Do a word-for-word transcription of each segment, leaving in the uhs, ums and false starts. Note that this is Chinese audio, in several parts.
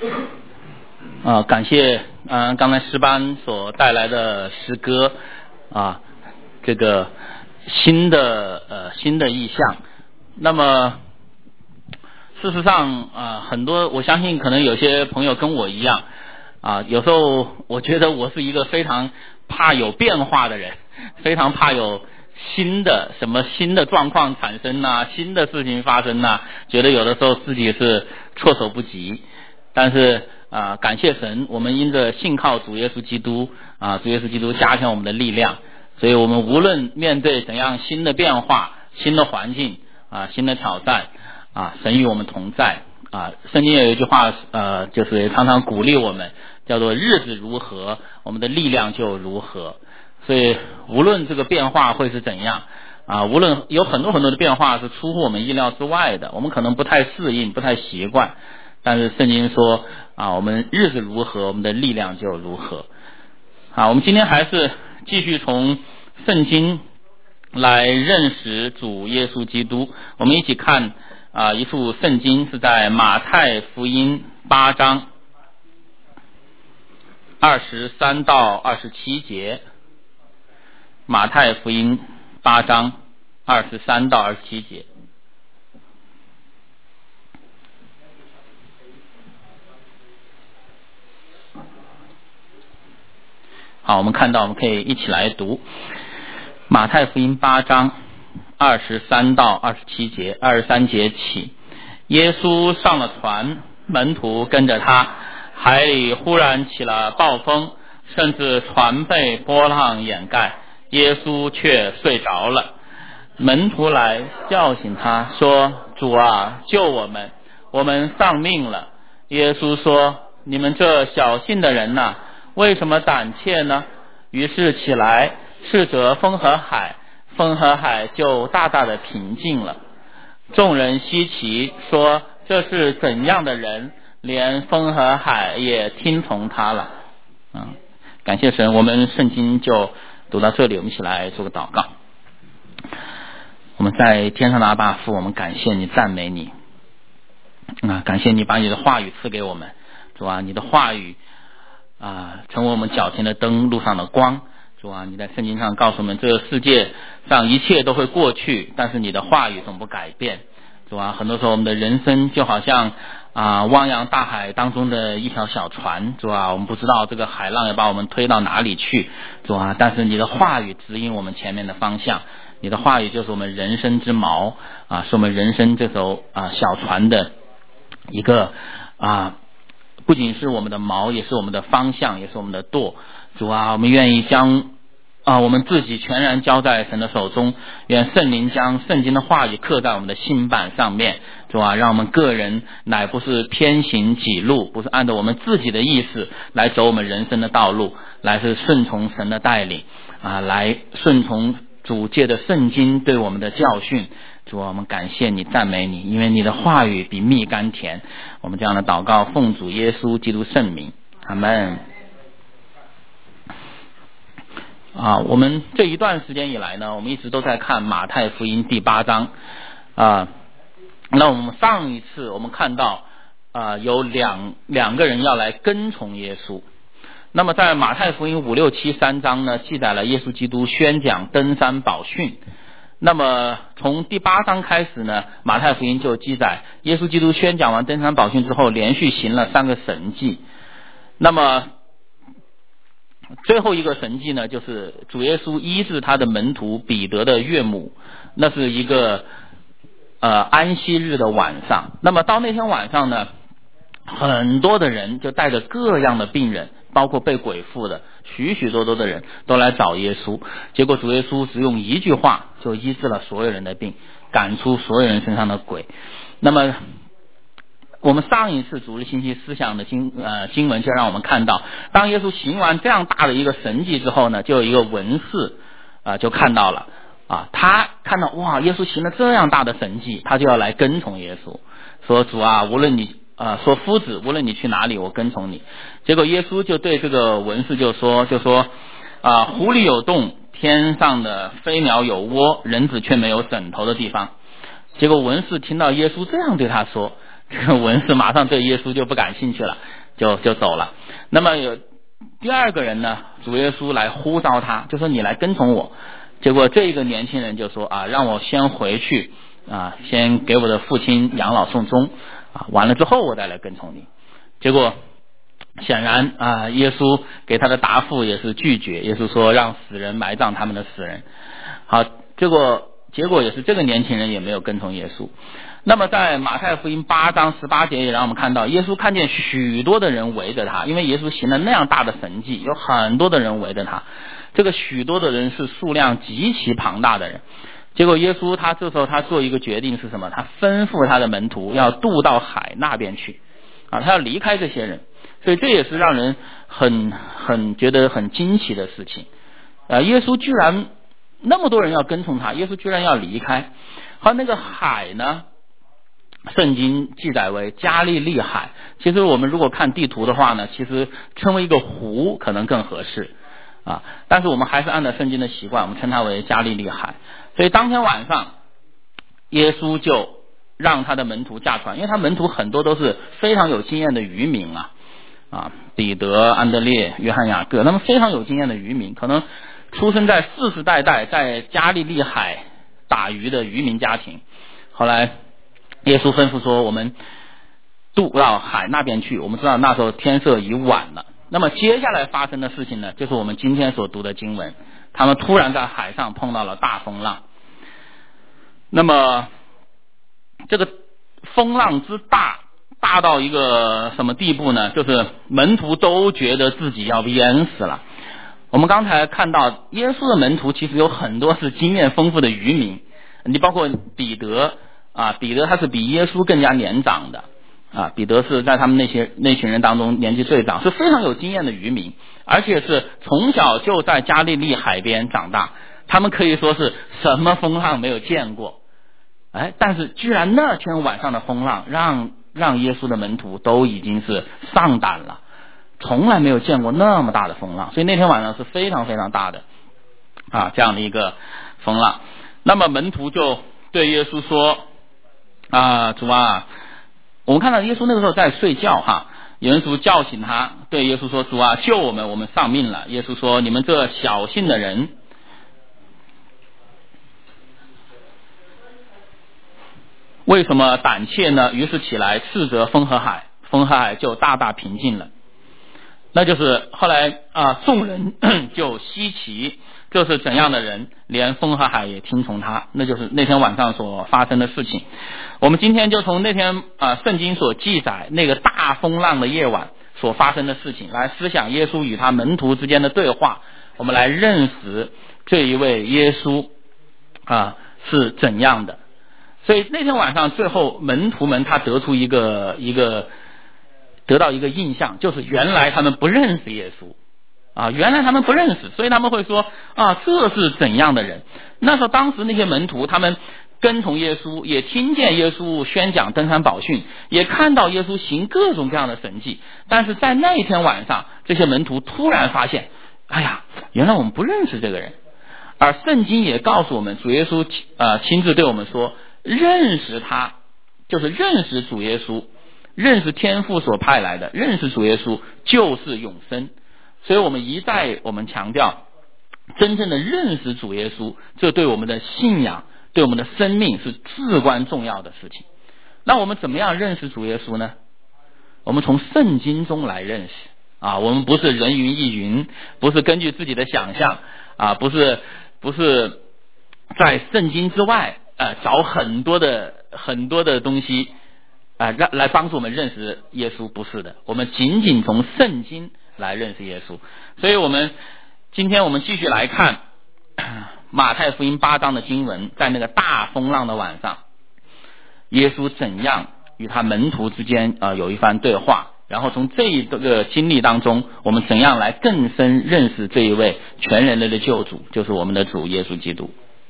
啊，感谢嗯、呃、刚才诗班所带来的诗歌啊，这个新的呃新的意象。那么事实上啊、呃，很多我相信可能有些朋友跟我一样啊，有时候我觉得我是一个非常怕有变化的人，非常怕有新的什么新的状况产生呐、新的事情发生呐、觉得有的时候自己是措手不及。但是啊、呃，感谢神，我们因着信靠主耶稣基督啊，主耶稣基督加强我们的力量，所以我们无论面对怎样新的变化、新的环境啊、新的挑战啊，神与我们同在啊。圣经有一句话呃，就是也常常鼓励我们，叫做日子如何，我们的力量就如何。所以无论这个变化会是怎样啊，无论有很多很多的变化是出乎我们意料之外的，我们可能不太适应、不太习惯。但是圣经说啊，我们日子如何，我们的力量就如何。啊，我们今天还是继续从圣经来认识主耶稣基督。我们一起看啊一处圣经，是在马太福音八章二十三到二十七节。马太福音八章二十三到二十七节。好，我们看到，我们可以一起来读马太福音八章二十三到二十七节。二十三节起，耶稣上了船，门徒跟着他，海里忽然起了暴风，甚至船被波浪掩盖，耶稣却睡着了。门徒来叫醒他，说：主啊，救我们，我们丧命了。耶稣说：你们这小信的人哪，为什么胆怯呢？于是起来，斥责风和海，风和海就大大的平静了。众人稀奇，说：这是怎样的人，连风和海也听从他了。嗯，感谢神，我们圣经就读到这里，我们一起来做个祷告。我们在天上的阿爸父，我们感谢你，赞美你啊！感谢你把你的话语赐给我们，主啊，你的话语啊，成为我们脚前的灯，路上的光。主啊，你在圣经上告诉我们，这个世界上一切都会过去，但是你的话语总不改变。主啊，很多时候我们的人生就好像啊汪洋大海当中的一条小船，主啊，我们不知道这个海浪要把我们推到哪里去，主啊，但是你的话语指引我们前面的方向。你的话语就是我们人生之锚啊，是我们人生这艘啊小船的一个啊，不仅是我们的锚，也是我们的方向，也是我们的舵。主啊，我们愿意将啊我们自己全然交在神的手中，愿圣灵将圣经的话语刻在我们的心板上面。主啊，让我们个人乃不是偏行己路，不是按照我们自己的意思来走我们人生的道路，来是顺从神的带领啊，来顺从主借的圣经对我们的教训。主啊，我们感谢你，赞美你，因为你的话语比蜜甘甜。我们这样的祷告奉主耶稣基督圣名，阿们。啊，我们这一段时间以来呢，我们一直都在看马太福音第八章啊。那我们上一次我们看到啊，有两两个人要来跟从耶稣。那么在马太福音五六七三章呢，记载了耶稣基督宣讲登山宝训。那么从第八章开始呢，马太福音就记载耶稣基督宣讲完登山宝训之后，连续行了三个神迹。那么最后一个神迹呢，就是主耶稣医治他的门徒彼得的岳母，那是一个呃安息日的晚上。那么到那天晚上呢，很多的人就带着各样的病人，包括被鬼附的，许许多多的人都来找耶稣。结果主耶稣只用一句话就医治了所有人的病，赶出所有人身上的鬼。那么我们上一次主日星期思想的经呃经文就让我们看到，当耶稣行完这样大的一个神迹之后呢，就有一个文士啊、呃、就看到了啊，他看到哇，耶稣行了这样大的神迹，他就要来跟从耶稣，说主啊，无论你啊、呃、说夫子，无论你去哪里，我跟从你。结果耶稣就对这个文士就说就说啊，湖里有洞，天上的飞鸟有窝，人子却没有枕头的地方。结果文士听到耶稣这样对他说， 这个文士马上对耶稣就不感兴趣了，就就走了。那么有第二个人呢，主耶稣来呼召他，就说你来跟从我。结果这个年轻人就说啊，让我先回去啊，先给我的父亲养老送终啊，完了之后我再来跟从你。结果显然啊，耶稣给他的答复也是拒绝。耶稣说让死人埋葬他们的死人。好，结果结果也是这个年轻人也没有跟从耶稣。那么在马太福音八章十八节也让我们看到，耶稣看见许多的人围着他，因为耶稣行了那样大的神迹，有很多的人围着他。这个许多的人是数量极其庞大的人。结果耶稣他这时候他做一个决定是什么？他吩咐他的门徒要渡到海那边去啊，他要离开这些人。所以这也是让人很很觉得很惊奇的事情。呃，耶稣居然那么多人要跟从他，耶稣居然要离开。好，那个海呢，圣经记载为加利利海。其实我们如果看地图的话呢，其实称为一个湖可能更合适啊，但是我们还是按照圣经的习惯，我们称它为加利利海。所以当天晚上耶稣就让他的门徒驾船，因为他门徒很多都是非常有经验的渔民啊啊，彼得、安德烈、约翰、雅各，他们非常有经验的渔民，可能出生在世世代代在加利利海打鱼的渔民家庭。后来耶稣吩咐说我们渡到海那边去，我们知道那时候天色已晚了。那么接下来发生的事情呢，就是我们今天所读的经文，他们突然在海上碰到了大风浪。那么这个风浪之大，大到一个什么地步呢？就是门徒都觉得自己要淹死了。我们刚才看到耶稣的门徒其实有很多是经验丰富的渔民，你包括彼得啊，彼得他是比耶稣更加年长的啊，彼得是在他们那些那群人当中年纪最长，是非常有经验的渔民，而且是从小就在加利利海边长大，他们可以说是什么风浪没有见过。哎，但是居然那天晚上的风浪让让耶稣的门徒都已经是丧胆了，从来没有见过那么大的风浪，所以那天晚上是非常非常大的啊这样的一个风浪。那么门徒就对耶稣说啊，主啊，我们看到耶稣那个时候在睡觉哈，有人主叫醒他，对耶稣说，主啊，救我们，我们丧命了。耶稣说，你们这小信的人，为什么胆怯呢？于是起来斥责风和海，风和海就大大平静了。那就是后来啊，众人就稀奇，这是怎样的人，连风和海也听从他。那就是那天晚上所发生的事情。我们今天就从那天啊圣经所记载那个大风浪的夜晚所发生的事情来思想耶稣与他门徒之间的对话，我们来认识这一位耶稣啊是怎样的。所以那天晚上最后门徒们他得出一个一个得到一个印象，就是原来他们不认识耶稣啊，原来他们不认识，所以他们会说啊，这是怎样的人。那时候当时那些门徒他们跟从耶稣，也听见耶稣宣讲登山宝训，也看到耶稣行各种各样的神迹，但是在那一天晚上这些门徒突然发现，哎呀，原来我们不认识这个人。而圣经也告诉我们，主耶稣呃亲自对我们说，认识他就是认识主耶稣，认识天父所派来的，认识主耶稣就是永生。所以我们一再我们强调，真正的认识主耶稣，这对我们的信仰对我们的生命是至关重要的事情。那我们怎么样认识主耶稣呢？我们从圣经中来认识啊，我们不是人云亦云，不是根据自己的想象啊，不是不是在圣经之外呃找很多的很多的东西啊让来帮助我们认识耶稣，不是的，我们仅仅从圣经来认识耶稣。所以我们今天我们继续来看马太福音八章的经文，在那个大风浪的晚上，耶稣怎样与他门徒之间呃有一番对话，然后从这一个经历当中，我们怎样来更深认识这一位全人类的救主，就是我们的主耶稣基督。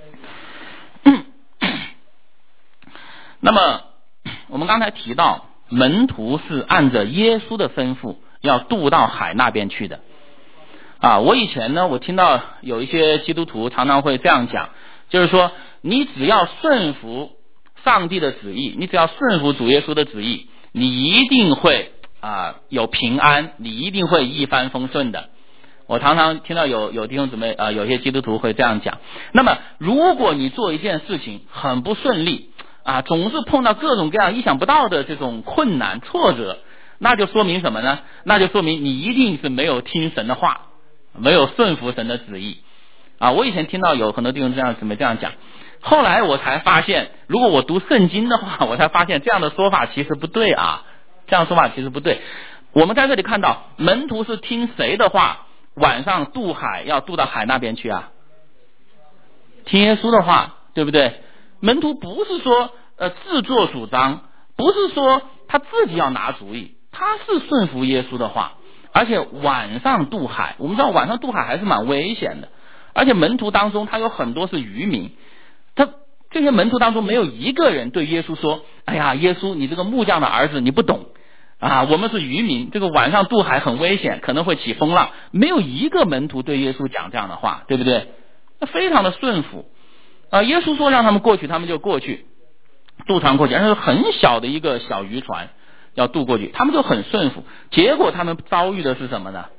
那么我们刚才提到门徒是按着耶稣的吩咐要渡到海那边去的啊，我以前呢，我听到有一些基督徒常常会这样讲，就是说你只要顺服上帝的旨意，你只要顺服主耶稣的旨意， 你一定会啊有平安，你一定会一帆风顺的。我常常听到有有弟兄姊妹啊、呃，有些基督徒会这样讲。那么，如果你做一件事情很不顺利啊，总是碰到各种各样意想不到的这种困难挫折，那就说明什么呢？那就说明你一定是没有听神的话，没有顺服神的旨意啊。我以前听到有很多弟兄这样姊妹这样讲，后来我才发现，如果我读圣经的话，我才发现这样的说法其实不对啊，这样说法其实不对。我们在这里看到，门徒是听谁的话？晚上渡海要渡到海那边去啊，听耶稣的话，对不对？门徒不是说呃自作主张，不是说他自己要拿主意，他是顺服耶稣的话。而且晚上渡海，我们知道晚上渡海还是蛮危险的，而且门徒当中他有很多是渔民，他这些门徒当中没有一个人对耶稣说，哎呀，耶稣你这个木匠的儿子你不懂啊，我们是渔民，这个晚上渡海很危险，可能会起风浪。没有一个门徒对耶稣讲这样的话，对不对？那非常的顺服啊。耶稣说让他们过去，他们就过去，渡船过去，而是很小的一个小渔船要渡过去，他们就很顺服。结果他们遭遇的是什么呢？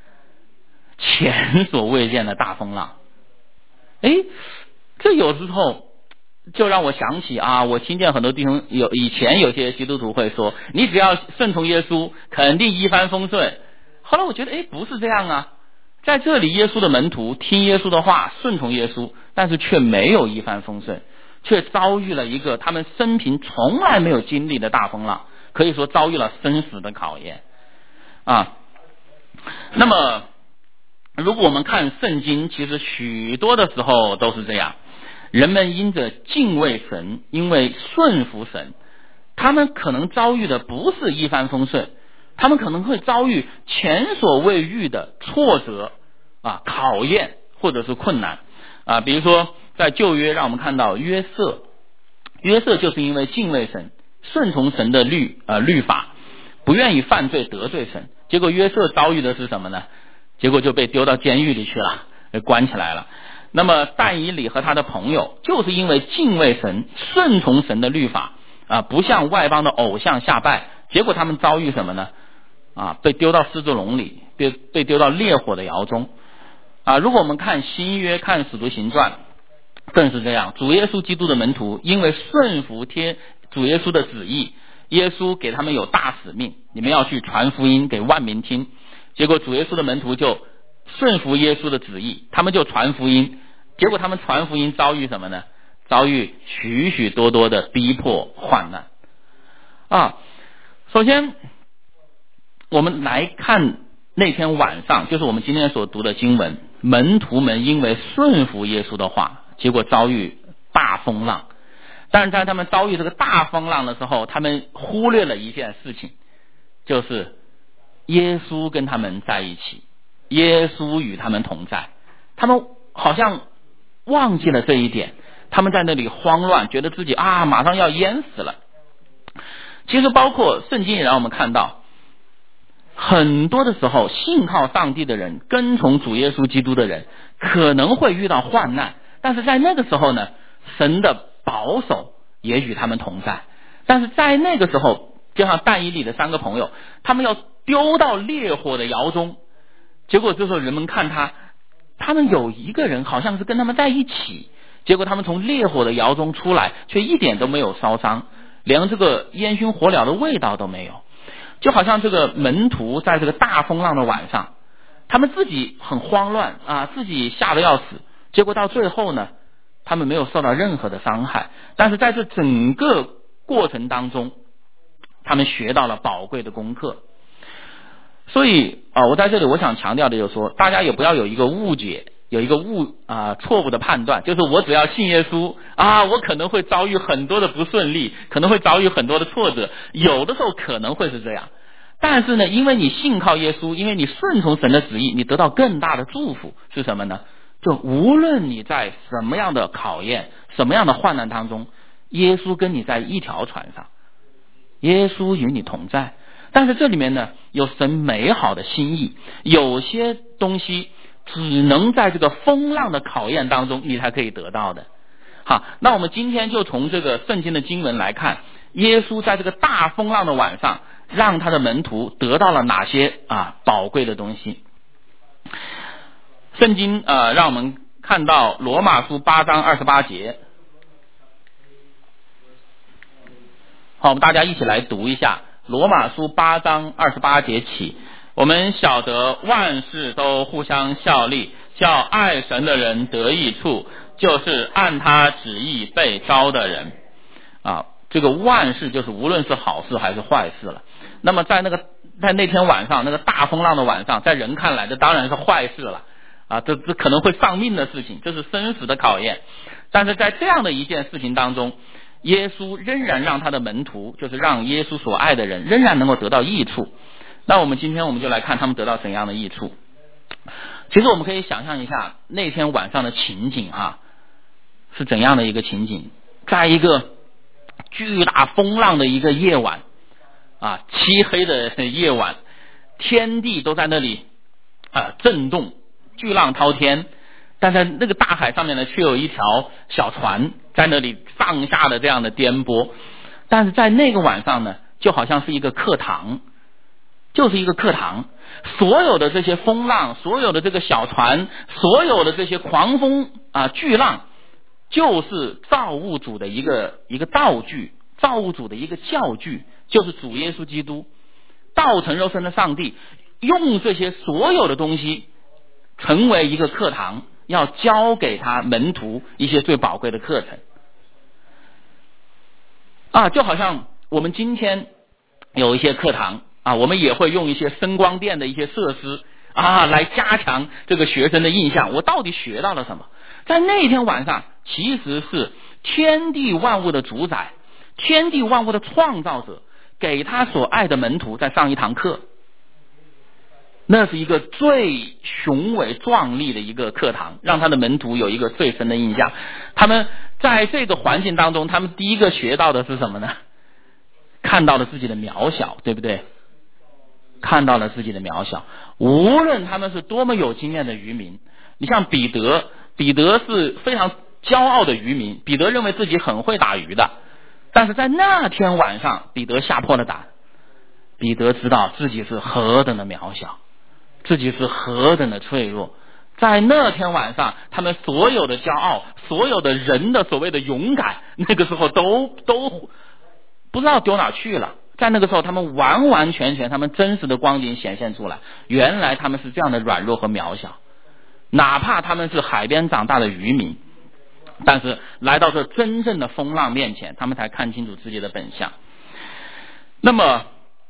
前所未见的大风浪。诶，这有时候就让我想起啊，我听见很多弟兄有以前有些基督徒会说，你只要顺从耶稣，肯定一帆风顺。后来我觉得，哎，不是这样啊。在这里，耶稣的门徒听耶稣的话，顺从耶稣，但是却没有一帆风顺，却遭遇了一个他们生平从来没有经历的大风浪，可以说遭遇了生死的考验啊。那么，如果我们看圣经，其实许多的时候都是这样。人们因着敬畏神，因为顺服神，他们可能遭遇的不是一帆风顺，他们可能会遭遇前所未遇的挫折啊、考验或者是困难啊。比如说在旧约，让我们看到约瑟，约瑟就是因为敬畏神，顺从神的律啊、呃、律法，不愿意犯罪得罪神，结果约瑟遭遇的是什么呢？结果就被丢到监狱里去了，被关起来了。那么但以理和他的朋友就是因为敬畏神，顺从神的律法啊，不向外邦的偶像下拜，结果他们遭遇什么呢？啊，被丢到狮子笼里，被被丢到烈火的窑中啊。如果我们看新约，看使徒行传，更是这样。主耶稣基督的门徒因为顺服天主耶稣的旨意，耶稣给他们有大使命，你们要去传福音给万民听。结果主耶稣的门徒就顺服耶稣的旨意，他们就传福音，结果他们传福音遭遇什么呢？遭遇许许多多的逼迫患难啊。首先我们来看那天晚上，就是我们今天所读的经文，门徒们因为顺服耶稣的话，结果遭遇大风浪。但是在他们遭遇这个大风浪的时候，他们忽略了一件事情，就是耶稣跟他们在一起，耶稣与他们同在。他们好像忘记了这一点，他们在那里慌乱，觉得自己啊马上要淹死了。其实包括圣经也让我们看到，很多的时候信靠上帝的人，跟从主耶稣基督的人，可能会遇到患难，但是在那个时候呢，神的保守也与他们同在。但是在那个时候，就像但以理的三个朋友，他们要丢到烈火的窑中，结果这时候人们看他，他们有一个人好像是跟他们在一起，结果他们从烈火的窑中出来，却一点都没有烧伤，连这个烟熏火燎的味道都没有。就好像这个门徒在这个大风浪的晚上，他们自己很慌乱啊，自己吓得要死，结果到最后呢，他们没有受到任何的伤害。但是在这整个过程当中，他们学到了宝贵的功课。所以啊，我在这里我想强调的就是说，大家也不要有一个误解，有一个误啊错误的判断，就是我只要信耶稣啊，我可能会遭遇很多的不顺利，可能会遭遇很多的挫折，有的时候可能会是这样。但是呢，因为你信靠耶稣，因为你顺从神的旨意，你得到更大的祝福是什么呢？就无论你在什么样的考验，什么样的患难当中，耶稣跟你在一条船上，耶稣与你同在。但是这里面呢，有神美好的心意，有些东西只能在这个风浪的考验当中你才可以得到的。好，那我们今天就从这个圣经的经文来看， 耶稣在这个大风浪的晚上，让他的门徒得到了哪些啊宝贵的东西。圣经呃让我们看到罗马书八章二十八节。好，我们大家一起来读一下罗马书八章二十八节起。我们晓得万事都互相效力，叫爱神的人得益处，就是按他旨意被招的人啊。这个万事就是无论是好事还是坏事了。那么在那个在那天晚上，那个大风浪的晚上，在人看来这当然是坏事了啊，这这可能会丧命的事情，这是生死的考验。但是在这样的一件事情当中，耶稣仍然让他的门徒，就是让耶稣所爱的人仍然能够得到益处。那我们今天我们就来看他们得到怎样的益处。其实我们可以想象一下那天晚上的情景啊，是怎样的一个情景。在一个巨大风浪的一个夜晚啊，漆黑的夜晚，天地都在那里啊震动，巨浪滔天，但在那个大海上面呢，却有一条小船在那里上下的这样的颠簸。但是在那个晚上呢，就好像是一个课堂，就是一个课堂，所有的这些风浪，所有的这个小船，所有的这些狂风啊巨浪，就是造物主的一个一个道具，造物主的一个教具，就是主耶稣基督，道成肉身的上帝，用这些所有的东西成为一个课堂，要教给他门徒一些最宝贵的课程啊，就好像我们今天有一些课堂啊，我们也会用一些声光电的一些设施啊，来加强这个学生的印象，我到底学到了什么。在那天晚上，其实是天地万物的主宰，天地万物的创造者，给他所爱的门徒在上一堂课。那是一个最雄伟壮丽的一个课堂，让他的门徒有一个最深的印象。他们在这个环境当中，他们第一个学到的是什么呢？看到了自己的渺小，对不对？看到了自己的渺小。无论他们是多么有经验的渔民，你像彼得，彼得是非常骄傲的渔民，彼得认为自己很会打鱼的，但是在那天晚上，彼得吓破了胆。彼得知道自己是何等的渺小，自己是何等的脆弱。在那天晚上，他们所有的骄傲，所有的人的所谓的勇敢，那个时候都都不知道丢哪去了。在那个时候，他们完完全全他们真实的光景显现出来，原来他们是这样的软弱和渺小。哪怕他们是海边长大的渔民，但是来到这真正的风浪面前，他们才看清楚自己的本相。那么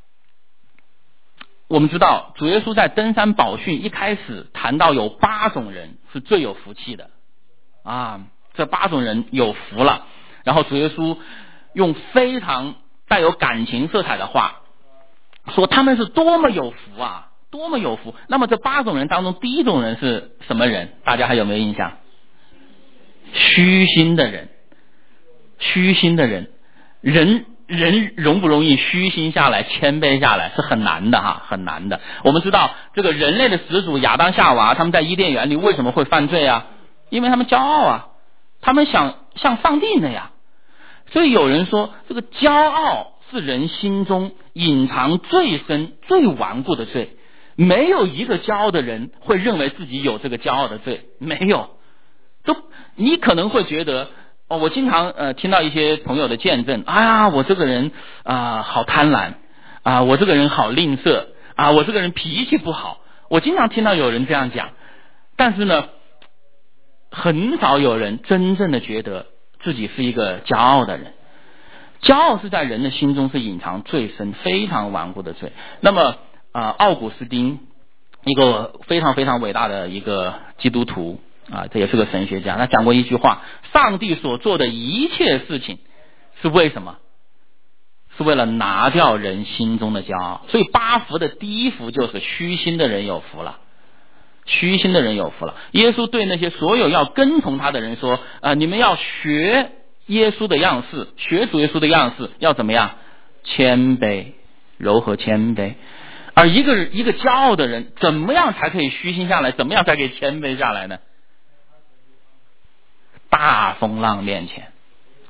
我们知道主耶稣在登山宝训一开始谈到有八种人是最有福气的啊，这八种人有福了。然后主耶稣用非常带有感情色彩的话说他们是多么有福啊，多么有福。那么这八种人当中，第一种人是什么人？大家还有没有印象？虚心的人。虚心的人，人人容不容易虚心下来，谦卑下来是很难的哈，很难的。我们知道这个人类的始祖亚当夏娃，他们在伊甸园里为什么会犯罪啊？因为他们骄傲啊，他们想像上帝那样。所以有人说，这个骄傲是人心中隐藏最深最顽固的罪，没有一个骄傲的人会认为自己有这个骄傲的罪，没有。都你可能会觉得哦，我经常呃听到一些朋友的见证，哎呀，我这个人啊、呃、好贪婪啊、呃，我这个人好吝啬啊、呃，我这个人脾气不好。我经常听到有人这样讲，但是呢，很少有人真正的觉得自己是一个骄傲的人。骄傲是在人的心中是隐藏最深、非常顽固的罪。那么啊、呃，奥古斯丁，一个非常非常伟大的一个基督徒。啊，这也是个神学家，他讲过一句话：上帝所做的一切事情是为什么？是为了拿掉人心中的骄傲。所以八福的第一福就是虚心的人有福了，虚心的人有福了。耶稣对那些所有要跟从他的人说：呃，你们要学耶稣的样式，学主耶稣的样式，要怎么样？谦卑、柔和、谦卑。而一个一个骄傲的人，怎么样才可以虚心下来？怎么样才可以谦卑下来呢？大风浪面前，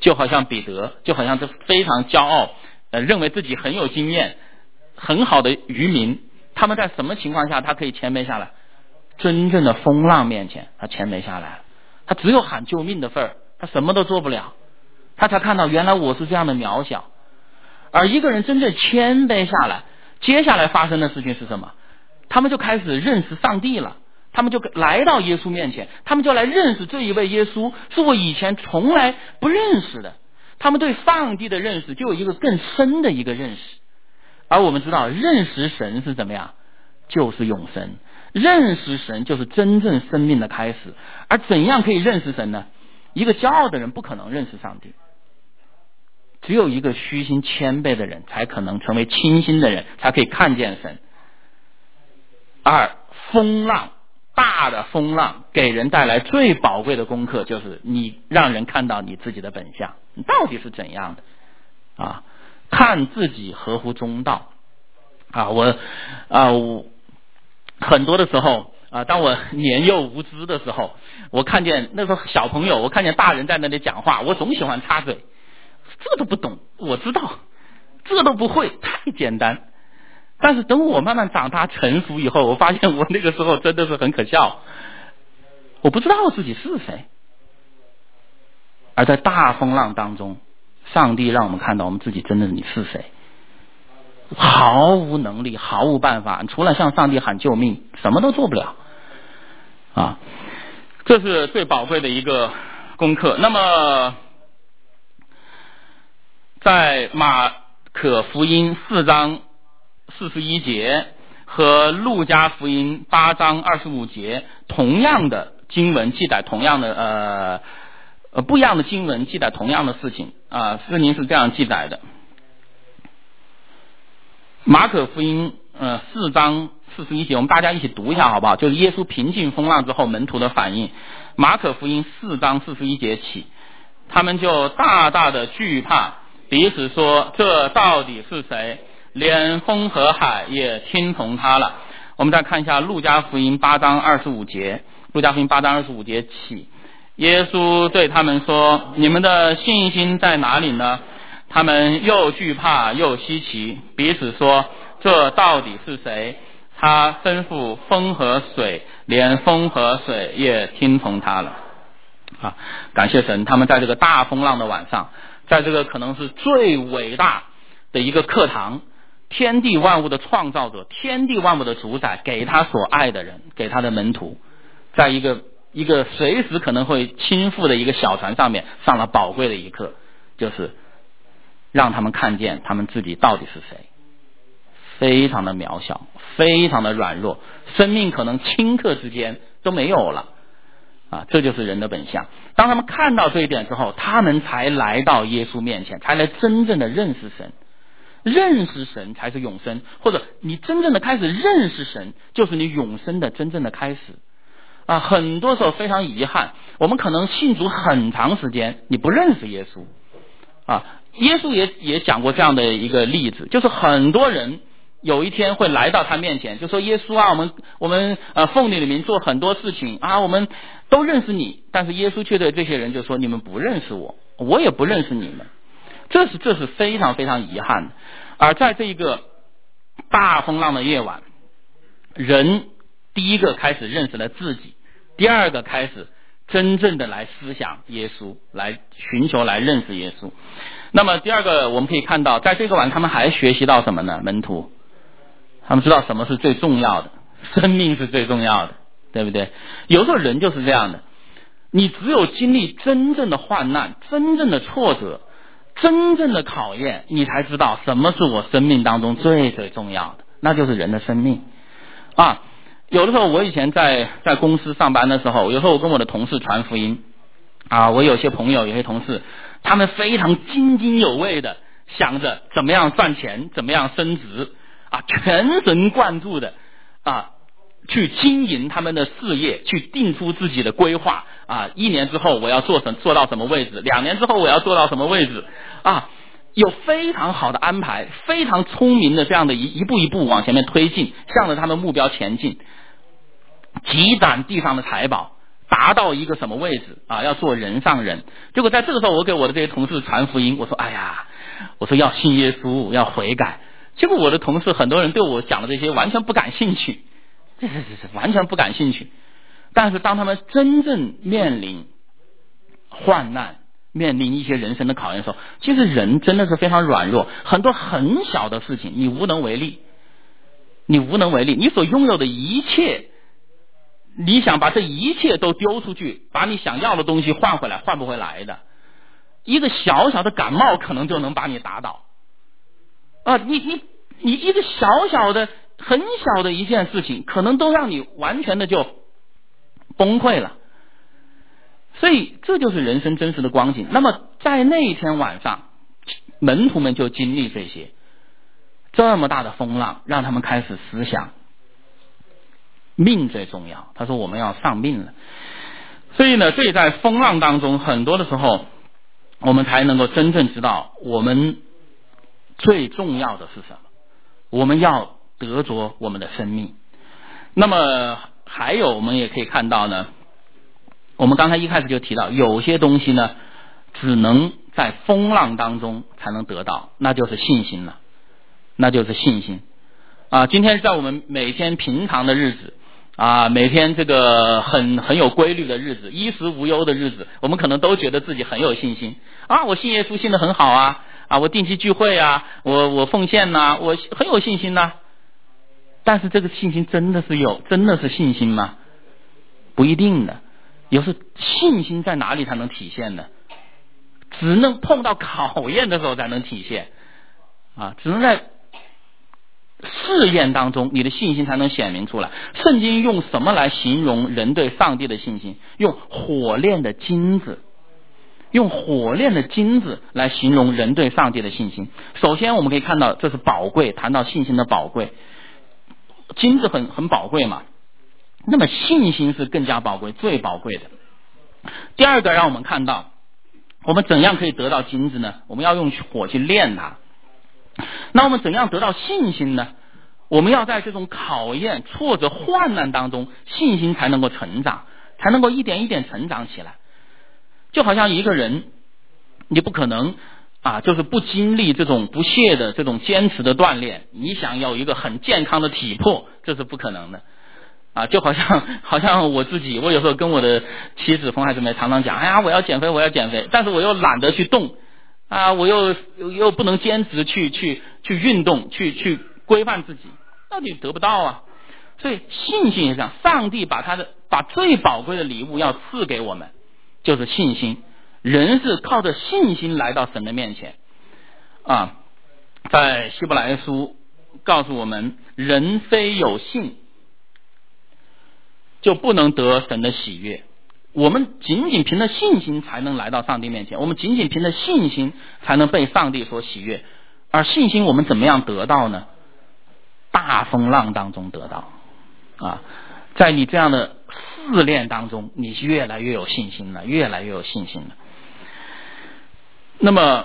就好像彼得，就好像这非常骄傲，呃，认为自己很有经验，很好的渔民，他们在什么情况下他可以谦卑下来？真正的风浪面前，他谦卑下来，他只有喊救命的份儿，他什么都做不了，他才看到原来我是这样的渺小。而一个人真正谦卑下来，接下来发生的事情是什么？他们就开始认识上帝了，他们就来到耶稣面前，他们就来认识这一位耶稣是我以前从来不认识的，他们对上帝的认识就有一个更深的一个认识。而我们知道认识神是怎么样，就是永生，认识神就是真正生命的开始。而怎样可以认识神呢？一个骄傲的人不可能认识上帝，只有一个虚心谦卑的人才可能成为清心的人，才可以看见神。二，风浪，大的风浪给人带来最宝贵的功课，就是你让人看到你自己的本相，你到底是怎样的啊？看自己合乎中道啊！我啊，我很多的时候啊，当我年幼无知的时候，我看见那时候小朋友，我看见大人在那里讲话，我总喜欢插嘴，这都不懂，我知道，这都不会，太简单。但是等我慢慢长大成熟以后，我发现我那个时候真的是很可笑，我不知道自己是谁。而在大风浪当中，上帝让我们看到我们自己真的你是谁，毫无能力，毫无办法，除了向上帝喊救命，什么都做不了啊！这是最宝贵的一个功课。那么在马可福音四章四十一节和路加福音八章二十五节，同样的经文记载同样的呃呃不一样的经文记载同样的事情啊。圣经是这样记载的：马可福音呃四章四十一节，我们大家一起读一下好不好？就是耶稣平静风浪之后门徒的反应。马可福音四章四十一节起，他们就大大的惧怕，彼此说：这到底是谁？连风和海也听从他了。我们再看一下路加福音八章二十五节，路加福音八章二十五节起，耶稣对他们说：你们的信心在哪里呢？他们又惧怕又稀奇，彼此说：这到底是谁？他吩咐风和水，连风和水也听从他了。啊，感谢神，他们在这个大风浪的晚上，在这个可能是最伟大的一个课堂，天地万物的创造者，天地万物的主宰，给他所爱的人，给他的门徒，在一个一个随时可能会倾覆的一个小船上面上了宝贵的一课，就是让他们看见他们自己到底是谁，非常的渺小，非常的软弱，生命可能顷刻之间都没有了啊！这就是人的本相。当他们看到这一点之后，他们才来到耶稣面前，才来真正的认识神。认识神才是永生，或者你真正的开始认识神，就是你永生的真正的开始啊！很多时候非常遗憾，我们可能信主很长时间，你不认识耶稣啊。耶稣也也讲过这样的一个例子，就是很多人有一天会来到他面前，就说耶稣啊，我们我们呃奉你的名做很多事情啊，我们都认识你，但是耶稣却对这些人就说：你们不认识我，我也不认识你们。这是这是非常非常遗憾的。而在这一个大风浪的夜晚，人第一个开始认识了自己，第二个开始真正的来思想耶稣，来寻求来认识耶稣。那么第二个我们可以看到，在这个晚他们还学习到什么呢？门徒他们知道什么是最重要的，生命是最重要的，对不对？有时候人就是这样的，你只有经历真正的患难，真正的挫折，真正的考验，你才知道什么是我生命当中最最重要的，那就是人的生命啊。有的时候我以前在在公司上班的时候，有时候我跟我的同事传福音啊，我有些朋友有些同事，他们非常津津有味的想着怎么样赚钱，怎么样升职啊，全神贯注的啊去经营他们的事业，去定出自己的规划啊，一年之后我要做什做到什么位置，两年之后我要做到什么位置啊，有非常好的安排，非常聪明的这样的一一步一步往前面推进，向着他们目标前进，积攒地上的财宝， 达到一个什么位置啊，要做人上人。结果在这个时候，我给我的这些同事传福音，我说哎呀，我说要信耶稣，要悔改。结果我的同事很多人对我讲的这些完全不感兴趣，这这这完全不感兴趣。但是当他们真正面临患难，面临一些人生的考验的时候，其实人真的是非常软弱，很多很小的事情你无能为力，你无能为力，你所拥有的一切，你想把这一切都丢出去，把你想要的东西换回来，换不回来的。一个小小的感冒可能就能把你打倒啊！你你你一个小小的很小的一件事情，可能都让你完全的就崩溃了。所以这就是人生真实的光景。那么在那一天晚上，门徒们就经历这些这么大的风浪，让他们开始思想命最重要。他说我们要丧命了。所以呢，所以在风浪当中，很多的时候我们才能够真正知道我们最重要的是什么，我们要得着我们的生命。那么还有我们也可以看到呢，我们刚才一开始就提到有些东西呢只能在风浪当中才能得到，那就是信心了，那就是信心啊。今天在我们每天平常的日子啊，每天这个很很有规律的日子，衣食无忧的日子，我们可能都觉得自己很有信心啊，我信耶稣信得很好啊，啊，我定期聚会啊，我我奉献呐、啊，我很有信心呐、啊。但是这个信心真的是有，真的是信心吗？不一定的。有时信心在哪里才能体现呢？只能碰到考验的时候才能体现啊，只能在试验当中你的信心才能显明出来。圣经用什么来形容人对上帝的信心？用火炼的金子，用火炼的金子来形容人对上帝的信心。首先我们可以看到这是宝贵，谈到信心的宝贵，金子很很宝贵嘛，那么信心是更加宝贵，最宝贵的。第二个让我们看到我们怎样可以得到金子呢？我们要用火去炼它。那我们怎样得到信心呢？我们要在这种考验、挫折、患难当中，信心才能够成长，才能够一点一点成长起来。就好像一个人，你不可能啊，就是不经历这种不懈的这种坚持的锻炼，你想要一个很健康的体魄，这是不可能的啊。就好像好像我自己，我有时候跟我的妻子冯孩姊妹常常讲，哎呀，我要减肥，我要减肥，但是我又懒得去动啊，我又又不能坚持去去去运动，去去规范自己，到底得不到啊。所以信心也是这样，上帝把他的把最宝贵的礼物要赐给我们，就是信心。人是靠着信心来到神的面前啊。在希伯来书告诉我们，人非有信就不能得神的喜悦。我们仅仅凭着信心才能来到上帝面前，我们仅仅凭着信心才能被上帝所喜悦。而信心我们怎么样得到呢？大风浪当中得到啊，在你这样的试炼当中，你越来越有信心了，越来越有信心了。那么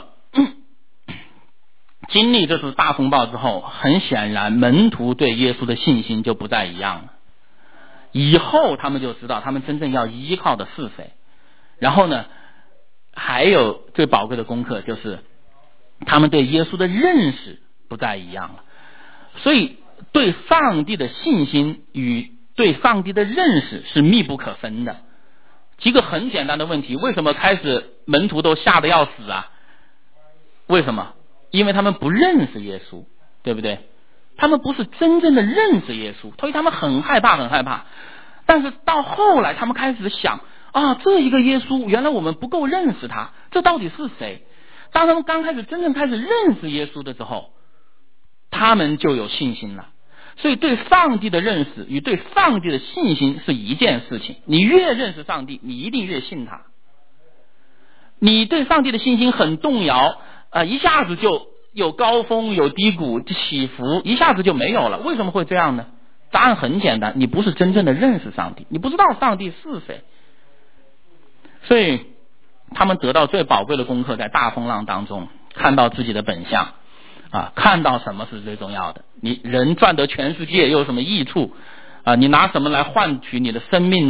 经历这次大风暴之后，很显然门徒对耶稣的信心就不再一样了。以后他们就知道他们真正要依靠的是谁。然后呢，还有最宝贵的功课，就是他们对耶稣的认识不再一样了。所以对上帝的信心与对上帝的认识是密不可分的。几个很简单的问题，为什么开始门徒都吓得要死啊？为什么？因为他们不认识耶稣，对不对？他们不是真正的认识耶稣，所以他们很害怕很害怕。但是到后来他们开始想啊，这一个耶稣原来我们不够认识他，这到底是谁？当他们刚开始真正开始认识耶稣的时候，他们就有信心了。所以对上帝的认识与对上帝的信心是一件事情。你越认识上帝，你一定越信他。你对上帝的信心很动摇，呃，一下子就有高峰有低谷起伏，一下子就没有了。为什么会这样呢？答案很简单，你不是真正的认识上帝，你不知道上帝是谁。所以他们得到最宝贵的功课，在大风浪当中看到自己的本相啊，看到什么是最重要的。你人赚得全世界又有什么益处啊？你拿什么来换取你的生命呢？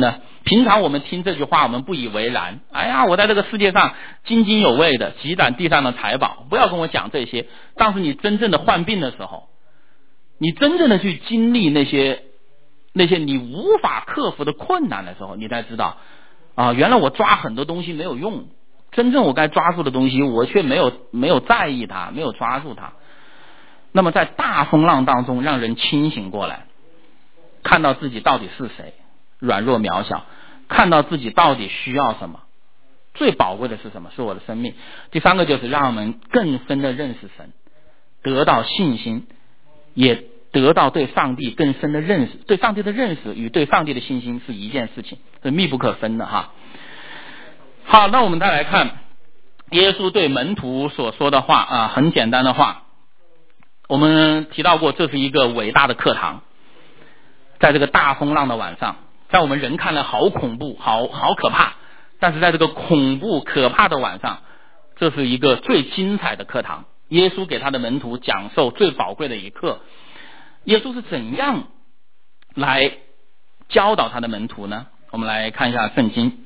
平常我们听这句话我们不以为然，哎呀，我在这个世界上津津有味的积攒地上的财宝，不要跟我讲这些。但是你真正的患病的时候，你真正的去经历那些那些你无法克服的困难的时候，你才知道啊，原来我抓很多东西没有用，真正我该抓住的东西我却没有没有在意它，没有抓住它。那么在大风浪当中让人清醒过来，看到自己到底是谁，软弱渺小，看到自己到底需要什么，最宝贵的是什么？是我的生命。第三个就是让我们更深的认识神，得到信心，也得到对上帝更深的认识。对上帝的认识与对上帝的信心是一件事情，是密不可分的哈。好，那我们再来看耶稣对门徒所说的话啊，很简单的话。我们提到过，这是一个伟大的课堂，在这个大风浪的晚上，在我们人看来好恐怖，好好可怕，但是在这个恐怖可怕的晚上，这是一个最精彩的课堂。耶稣给他的门徒讲授最宝贵的一课。耶稣是怎样来教导他的门徒呢？我们来看一下圣经。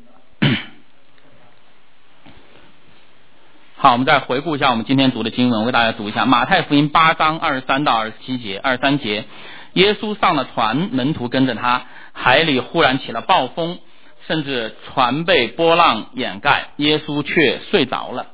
好，我们再回顾一下我们今天读的经文，我为大家读一下马太福音八章二十三到二十七节。二十三节，耶稣上了船，门徒跟着他，海里忽然起了暴风，甚至船被波浪掩盖，耶稣却睡着了。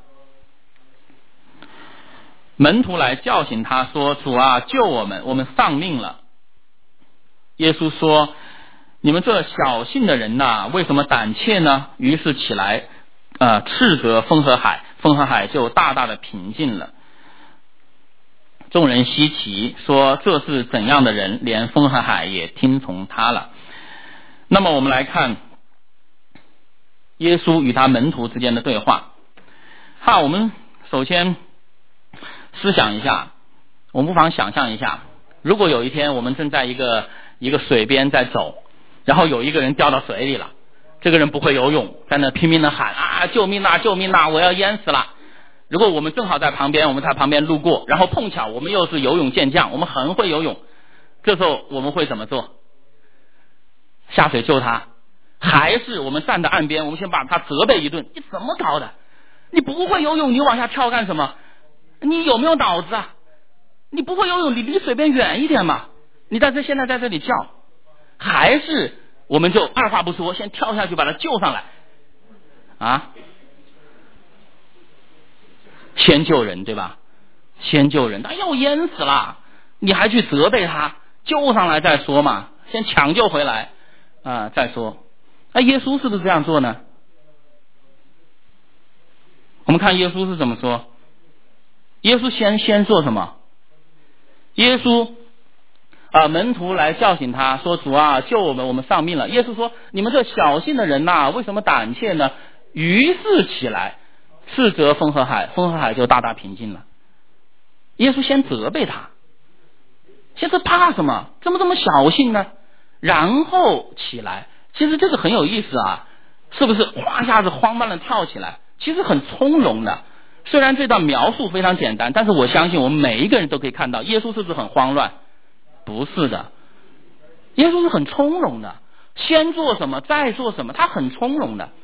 门徒来叫醒他说，主啊，救我们，我们丧命了。耶稣说，你们这小信的人呐，为什么胆怯呢？于是起来呃，斥责风和海，风和海就大大的平静了。众人稀奇，说这是怎样的人，连风和海也听从他了。那么我们来看耶稣与他门徒之间的对话。好，我们首先思想一下，我们不妨想象一下，如果有一天我们正在一个一个水边在走，然后有一个人掉到水里了，这个人不会游泳，在那拼命的喊啊，救命啊救命啊，我要淹死了。如果我们正好在旁边，我们在旁边路过，然后碰巧我们又是游泳健将，我们很会游泳，这时候我们会怎么做？下水救他，还是我们站在岸边，我们先把他责备一顿，你怎么搞的？你不会游泳，你往下跳干什么？你有没有脑子啊？你不会游泳，你离水边远一点嘛，你在这现在在这里叫，还是我们就二话不说先跳下去把他救上来啊？先救人对吧？先救人，他要淹死了，你还去责备他，救上来再说嘛，先抢救回来啊再说。那耶稣是不是这样做呢？我们看耶稣是怎么说。耶稣先先做什么？耶稣啊，门徒来叫醒他说，主啊，救我们，我们丧命了。耶稣说，你们这小信的人呐、啊，为什么胆怯呢？于是起来斥责风和海，风和海就大大平静了。耶稣先责备他，先是怕什么？怎么这么小信呢？然后起来，其实这个很有意思啊，是不是？哗一下子慌乱的跳起来，其实很从容的。虽然这段描述非常简单，但是我相信我们每一个人都可以看到，耶稣是不是很慌乱？不是的，耶稣是很从容的，先做什么再做什么，他很从容的。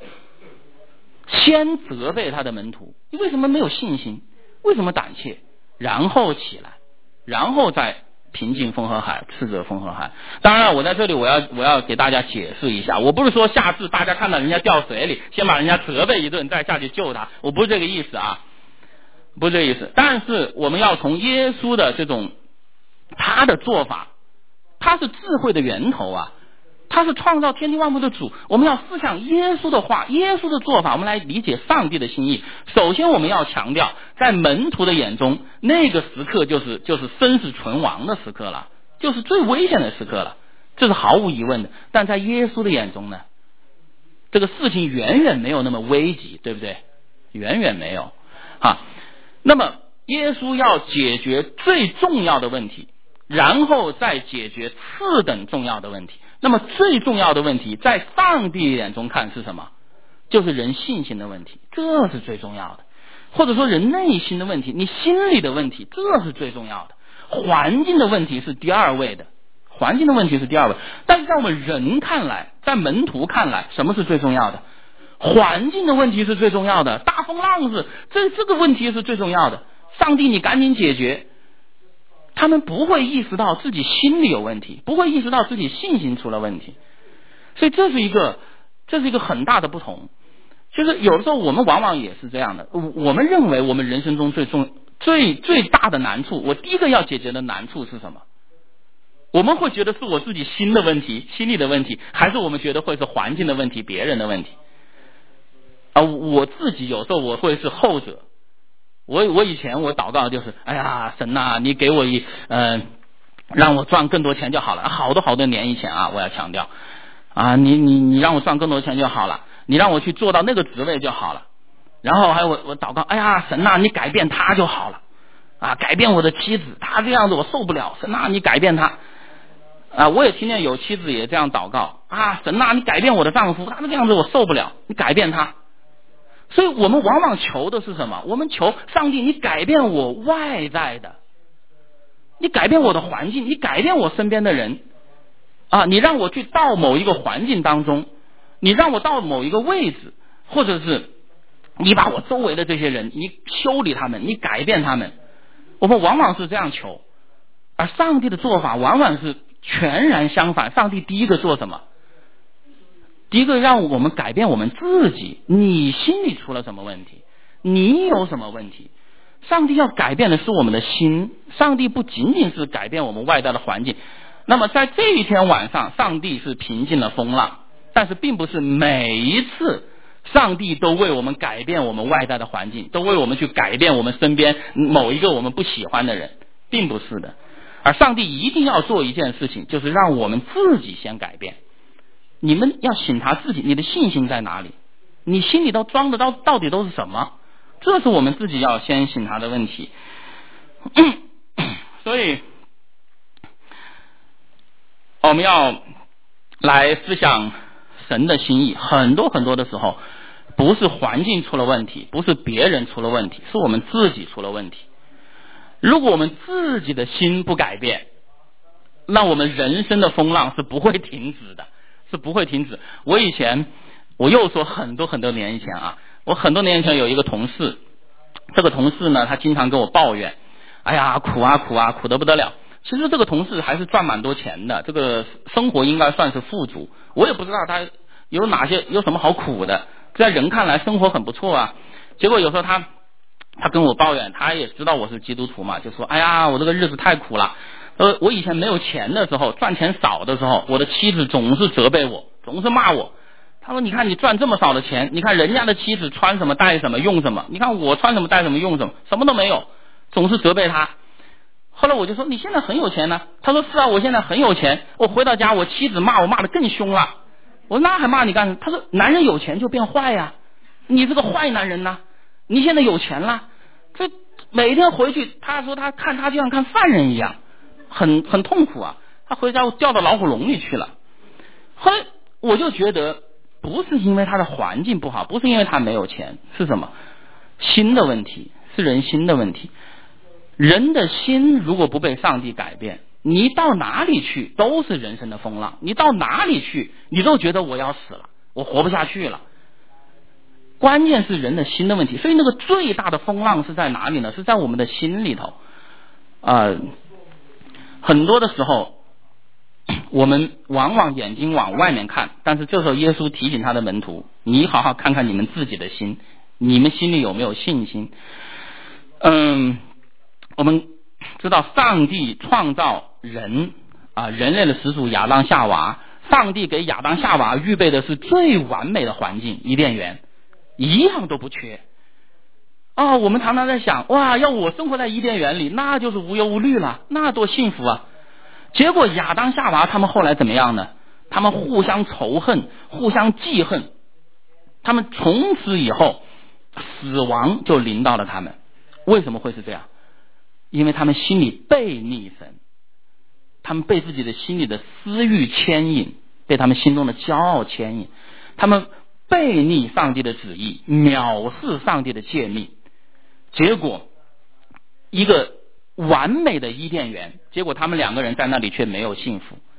先责备他的门徒，你为什么没有信心？为什么胆怯？然后起来，然后再平静风和海，斥责风和海。当然我在这里我要我要给大家解释一下，我不是说下次大家看到人家掉水里先把人家责备一顿再下去救他，我不是这个意思啊，不是这个意思。但是我们要从耶稣的这种他的做法，他是智慧的源头啊，他是创造天地万物的主，我们要思想耶稣的话，耶稣的做法，我们来理解上帝的心意。首先我们要强调，在门徒的眼中，那个时刻就是就是生死存亡的时刻了，就是最危险的时刻了，这是毫无疑问的。但在耶稣的眼中呢，这个事情远远没有那么危急，对不对？远远没有啊。那么耶稣要解决最重要的问题，然后再解决次等重要的问题。那么最重要的问题在上帝眼中看是什么？就是人信心的问题，这是最重要的。或者说人内心的问题，你心里的问题，这是最重要的。环境的问题是第二位的， 环境的问题是第二位。但是在我们人看来，在门徒看来，什么是最重要的？环境的问题是最重要的，大风浪是这这个问题是最重要的。上帝，你赶紧解决。他们不会意识到自己心里有问题，不会意识到自己信心出了问题。所以这是一个这是一个很大的不同。就是有的时候我们往往也是这样的，我们认为我们人生中最重最最大的难处，我第一个要解决的难处是什么？我们会觉得是我自己心的问题，心理的问题，还是我们觉得会是环境的问题，别人的问题？啊，我自己有时候我会是后者。我我以前我祷告就是，哎呀，神呐，你给我一嗯、呃，让我赚更多钱就好了。好多好多年以前啊，我要强调啊，你你你让我赚更多钱就好了，你让我去做到那个职位就好了。然后还有我我祷告，哎呀，神呐，你改变他就好了啊，改变我的妻子，他这样子我受不了，神呐，你改变他啊。我也听见有妻子也这样祷告啊，神呐，你改变我的丈夫，他这样子我受不了，你改变他。所以我们往往求的是什么？我们求上帝，你改变我外在的，你改变我的环境，你改变我身边的人啊，你让我去到某一个环境当中，你让我到某一个位置，或者是你把我周围的这些人，你修理他们，你改变他们。我们往往是这样求，而上帝的做法往往是全然相反。上帝第一个做什么？第一个让我们改变我们自己，你心里出了什么问题，你有什么问题。上帝要改变的是我们的心，上帝不仅仅是改变我们外在的环境。那么在这一天晚上，上帝是平静了风浪，但是并不是每一次上帝都为我们改变我们外在的环境，都为我们去改变我们身边某一个我们不喜欢的人，并不是的。而上帝一定要做一件事情，就是让我们自己先改变。你们要省察自己，你的信心在哪里？你心里都装的到到底都是什么？这是我们自己要先省察的问题。所以我们要来思想神的心意。很多很多的时候，不是环境出了问题，不是别人出了问题，是我们自己出了问题。如果我们自己的心不改变，那我们人生的风浪是不会停止的。是不会停止。我以前，我又说很多很多年以前啊，我很多年以前有一个同事，这个同事呢，他经常跟我抱怨，哎呀，苦啊苦啊，苦得不得了。其实这个同事还是赚蛮多钱的，这个生活应该算是富足。我也不知道他有哪些有什么好苦的，在人看来生活很不错啊。结果有时候他他跟我抱怨，他也知道我是基督徒嘛，就说，哎呀，我这个日子太苦了。呃，我以前没有钱的时候，赚钱少的时候，我的妻子总是责备我，总是骂我。他说，你看你赚这么少的钱，你看人家的妻子穿什么带什么用什么，你看我穿什么带什么用什么，什么都没有，总是责备他。后来我就说，你现在很有钱呢？他说，是啊，我现在很有钱。我回到家，我妻子骂我骂得更凶了。我说，那还骂你干什么？他说，男人有钱就变坏呀，你这个坏男人呐，你现在有钱了，这每天回去，他说他看他就像看犯人一样。很很痛苦啊，他回家掉到老虎笼里去了。后来我就觉得，不是因为他的环境不好，不是因为他没有钱，是什么？心的问题，是人心的问题。人的心如果不被上帝改变，你到哪里去都是人生的风浪，你到哪里去你都觉得我要死了，我活不下去了。关键是人的心的问题。所以那个最大的风浪是在哪里呢？是在我们的心里头啊。呃很多的时候，我们往往眼睛往外面看，但是这时候耶稣提醒他的门徒，你好好看看你们自己的心，你们心里有没有信心。嗯，我们知道上帝创造人啊，人类的始祖亚当夏娃，上帝给亚当夏娃预备的是最完美的环境，伊甸园一样都不缺啊、哦，我们常常在想，哇，要我生活在伊甸园里，那就是无忧无虑了，那多幸福啊！结果亚当夏娃他们后来怎么样呢？他们互相仇恨，互相记恨，他们从此以后死亡就临到了他们。为什么会是这样？因为他们心里背逆神，他们被自己的心里的私欲牵引，被他们心中的骄傲牵引，他们背逆上帝的旨意，藐视上帝的诫命。结果一个完美的伊甸园，结果他们两个人在那里却没有幸福，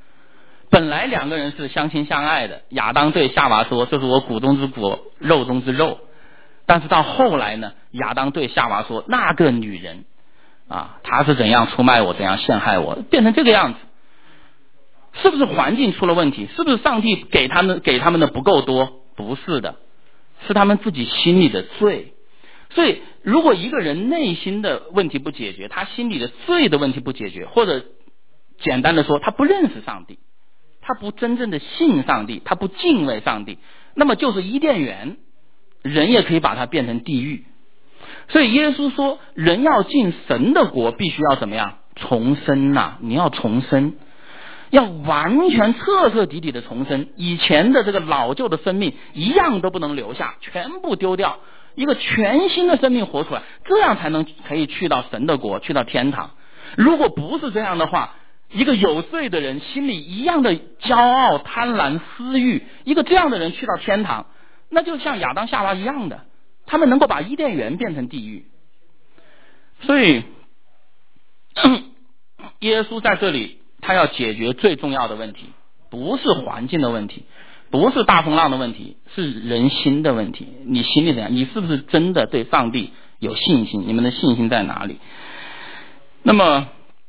本来两个人是相亲相爱的，亚当对夏娃说这是我骨中之骨肉中之肉，但是到后来呢，亚当对夏娃说那个女人啊，她是怎样出卖我，怎样陷害我，变成这个样子。是不是环境出了问题？是不是上帝给他们给他们的不够多？不是的，是他们自己心里的罪。所以如果一个人内心的问题不解决，他心里的罪的问题不解决，或者简单的说他不认识上帝，他不真正的信上帝，他不敬畏上帝，那么就是伊甸园，人也可以把它变成地狱。所以耶稣说人要进神的国必须要怎么样？重生啊，你要重生，要完全彻彻底底的重生，以前的这个老旧的生命一样都不能留下，全部丢掉，一个全新的生命活出来，这样才能可以去到神的国，去到天堂。如果不是这样的话，一个有罪的人心里一样的骄傲贪婪私欲，一个这样的人去到天堂，那就像亚当夏娃一样的，他们能够把伊甸园变成地狱。所以耶稣在这里他要解决最重要的问题，不是环境的问题，不是大风浪的问题，是人心的问题。你心里怎样？你是不是真的对上帝有信心？你们的信心在哪里？那么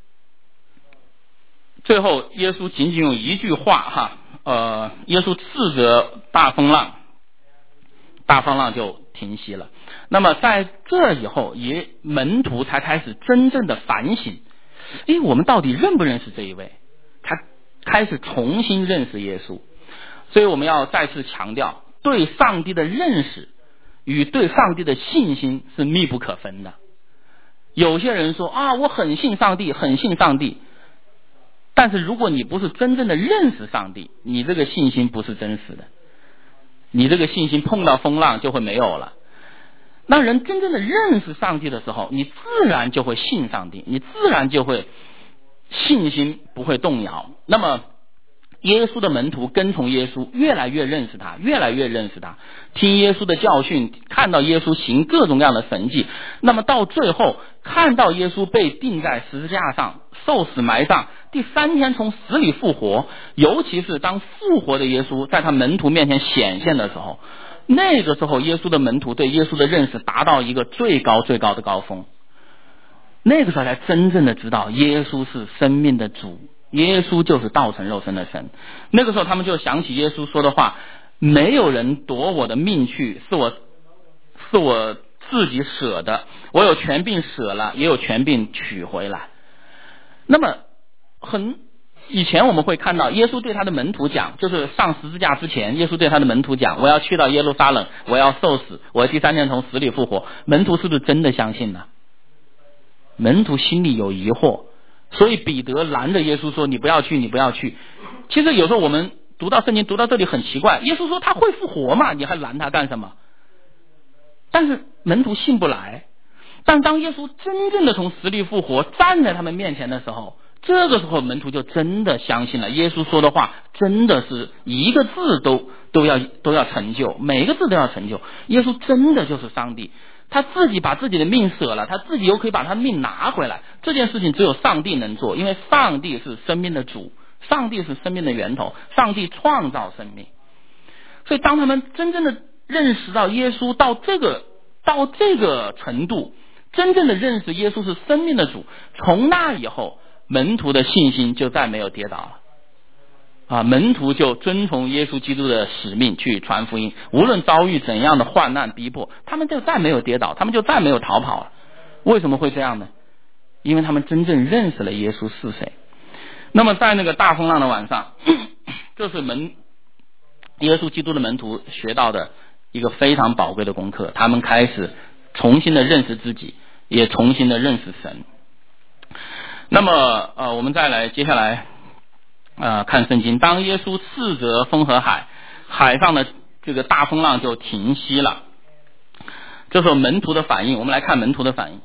最后耶稣仅仅用一句话哈，呃，耶稣斥责大风浪，大风浪就停息了。那么在这以后，也门徒才开始真正的反省，诶，我们到底认不认识这一位？他开始重新认识耶稣。所以我们要再次强调，对上帝的认识与对上帝的信心是密不可分的。有些人说啊，我很信上帝，很信上帝，但是如果你不是真正的认识上帝，你这个信心不是真实的，你这个信心碰到风浪就会没有了。当人真正的认识上帝的时候，你自然就会信上帝，你自然就会信心不会动摇。那么耶稣的门徒跟从耶稣，越来越认识他，越来越认识他，听耶稣的教训，看到耶稣行各种各样的神迹，那么到最后看到耶稣被钉在十字架上，受死埋葬，第三天从死里复活，尤其是当复活的耶稣在他门徒面前显现的时候，那个时候耶稣的门徒对耶稣的认识达到一个最高最高的高峰。那个时候才真正的知道耶稣是生命的主，耶稣就是道成肉身的神。那个时候他们就想起耶稣说的话，没有人夺我的命去，是我是我自己舍的，我有权柄舍了，也有权柄取回来。那么很以前我们会看到耶稣对他的门徒讲，就是上十字架之前，耶稣对他的门徒讲，我要去到耶路撒冷，我要受死，我第三天从死里复活。门徒是不是真的相信呢？门徒心里有疑惑，所以彼得拦着耶稣说，你不要去，你不要去。其实有时候我们读到圣经读到这里很奇怪，耶稣说他会复活嘛，你还拦他干什么？但是门徒信不来。但当耶稣真正的从死里复活站在他们面前的时候，这个时候门徒就真的相信了，耶稣说的话真的是一个字都都要都要成就，每个字都要成就。耶稣真的就是上帝，他自己把自己的命舍了，他自己又可以把他命拿回来。这件事情只有上帝能做，因为上帝是生命的主，上帝是生命的源头，上帝创造生命。所以当他们真正的认识到耶稣到这个到这个程度，真正的认识耶稣是生命的主，从那以后门徒的信心就再没有跌倒了啊！门徒就遵从耶稣基督的使命去传福音，无论遭遇怎样的患难逼迫，他们就再没有跌倒，他们就再没有逃跑了。为什么会这样呢？因为他们真正认识了耶稣是谁。那么在那个大风浪的晚上，这是门耶稣基督的门徒学到的一个非常宝贵的功课，他们开始重新的认识自己，也重新的认识神。那么呃，我们再来接下来呃看圣经，当耶稣斥责风和海，海上的这个大风浪就停息了。这时候门徒的反应，我们来看门徒的反应。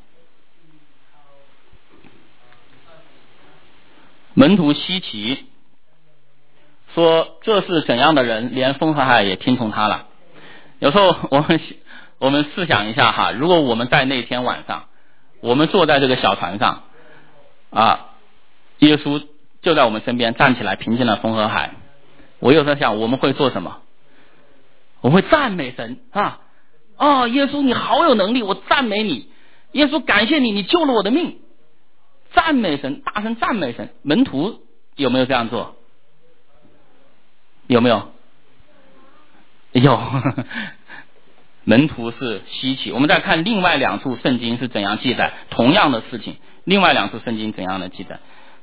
门徒稀奇，说这是怎样的人，连风和海也听从他了。有时候我们我们试想一下哈，如果我们在那天晚上，我们坐在这个小船上啊，耶稣就在我们身边，站起来平静了风和海。我有时候想，我们会做什么？我会赞美神啊！哦，耶稣你好有能力，我赞美你。耶稣感谢你，你救了我的命。赞美神，大声赞美神。门徒有没有这样做？有没有？有。门徒是稀奇。我们再看另外两处圣经是怎样记载同样的事情，另外两处圣经怎样的记载。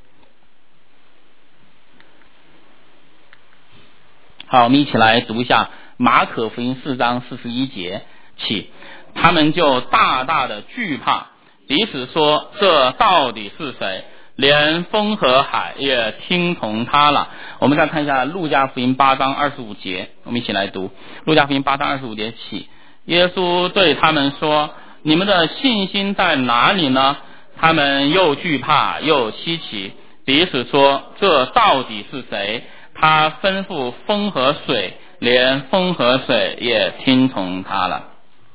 好，我们一起来读一下马可福音四章四十一节起，他们就大大的惧怕，彼此说，这到底是谁？连风和海也听从他了。我们再看一下路加福音八章二十五节，我们一起来读路加福音八章二十五节起，耶稣对他们说，你们的信心在哪里呢？他们又惧怕又稀奇，彼此说，这到底是谁？他吩咐风和水，连风和水也听从他了。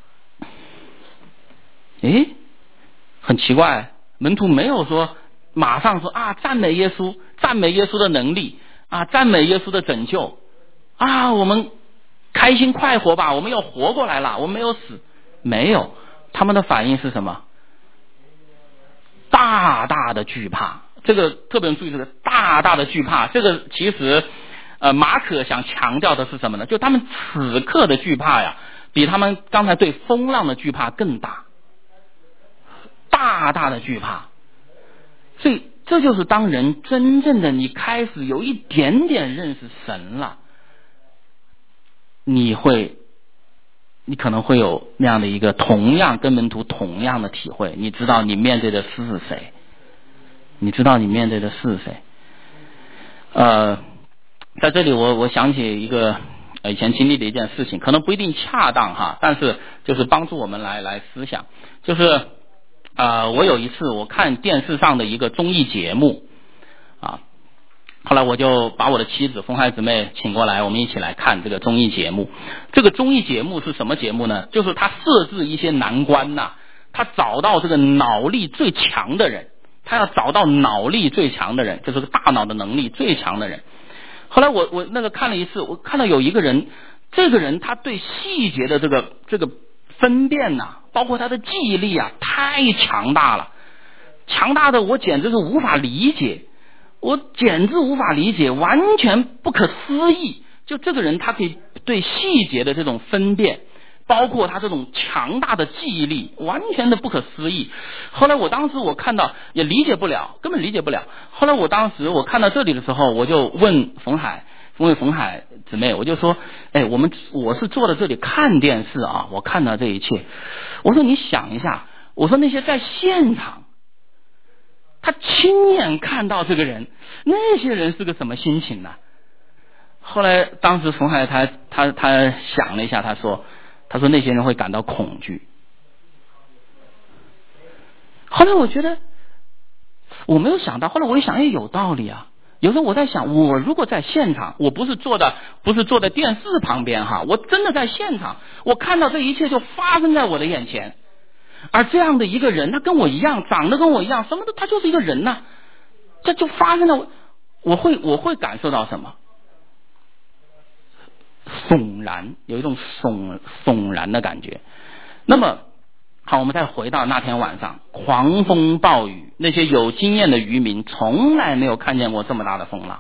诶，很奇怪，门徒没有说马上说啊，赞美耶稣，赞美耶稣的能力啊，赞美耶稣的拯救啊，我们开心快活吧，我们要活过来了，我们没有死。没有，他们的反应是什么？大大的惧怕。这个特别注意，这个大大的惧怕，这个其实呃，马可想强调的是什么呢？就他们此刻的惧怕呀，比他们刚才对风浪的惧怕更大，大大的惧怕。所以这就是当人真正的你开始有一点点认识神了，你会你可能会有那样的一个同样跟门徒同样的体会，你知道你面对的是谁，你知道你面对的是谁。呃，在这里我我想起一个以前经历的一件事情，可能不一定恰当哈，但是就是帮助我们来来思想。就是呃，我有一次我看电视上的一个综艺节目啊，后来我就把我的妻子风海姊妹请过来，我们一起来看这个综艺节目。这个综艺节目是什么节目呢？就是他设置一些难关呐、啊，他找到这个脑力最强的人，他要找到脑力最强的人，就是大脑的能力最强的人。后来我我那个看了一次，我看到有一个人，这个人他对细节的这个这个分辨呐、啊，包括他的记忆力啊，太强大了，强大的我简直是无法理解，我简直无法理解，完全不可思议。就这个人他可以对细节的这种分辨，包括他这种强大的记忆力，完全的不可思议。后来我当时我看到也理解不了，根本理解不了。后来我当时我看到这里的时候，我就问冯海，问冯海姊妹，我就说，哎，我们我是坐在这里看电视啊，我看到这一切，我说你想一下，我说那些在现场他亲眼看到这个人，那些人是个什么心情呢？后来当时冯海他他他想了一下，他说他说那些人会感到恐惧。后来我觉得我没有想到，后来我一想，哎，有道理啊。有时候我在想，我如果在现场，我不是坐在不是坐在电视旁边哈，我真的在现场，我看到这一切就发生在我的眼前。而这样的一个人，他跟我一样，长得跟我一样，什么的，他就是一个人呐、啊，这就发生了，我会我会感受到什么？悚然，有一种悚悚然的感觉。那么好，我们再回到那天晚上，狂风暴雨，那些有经验的渔民从来没有看见过这么大的风浪，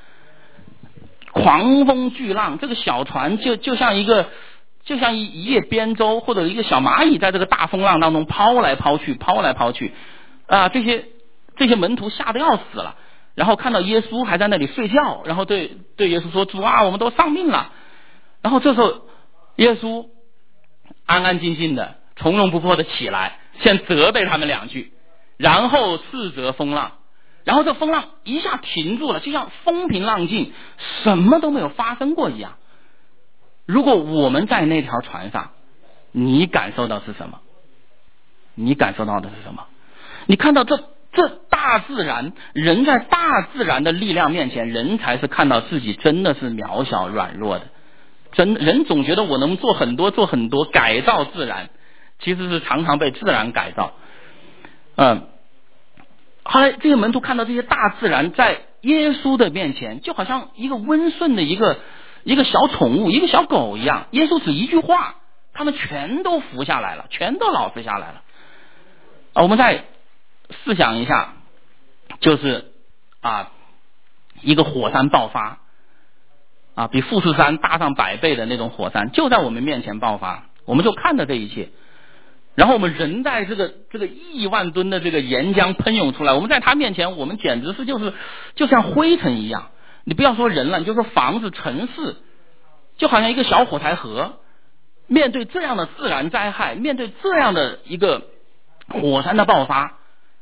狂风巨浪，这个小船就就像一个就像一一叶扁舟或者一个小蚂蚁，在这个大风浪当中抛来抛去，抛来抛去啊！这些这些门徒吓得要死了，然后看到耶稣还在那里睡觉，然后对对耶稣说：“主啊，我们都丧命了。”然后这时候耶稣安安静静的、从容不迫的起来，先责备他们两句，然后斥责风浪，然后这风浪一下停住了，就像风平浪静，什么都没有发生过一样。如果我们在那条船上，你感受到是什么？你感受到的是什么？你看到这这大自然，人在大自然的力量面前，人才是看到自己真的是渺小软弱的。真人总觉得我能做很多做很多改造自然，其实是常常被自然改造。嗯，后来这些门徒看到这些大自然在耶稣的面前，就好像一个温顺的一个一个小宠物，一个小狗一样。耶稣只一句话，他们全都服下来了，全都老实下来了。啊，我们再试想一下，就是啊，一个火山爆发，啊，比富士山大上百倍的那种火山，就在我们面前爆发，我们就看着这一切。然后我们人在这个这个亿万吨的这个岩浆喷涌出来，我们在他面前，我们简直是就是就像灰尘一样。你不要说人了，你就说房子、城市，就好像一个小火柴盒。面对这样的自然灾害，面对这样的一个火山的爆发，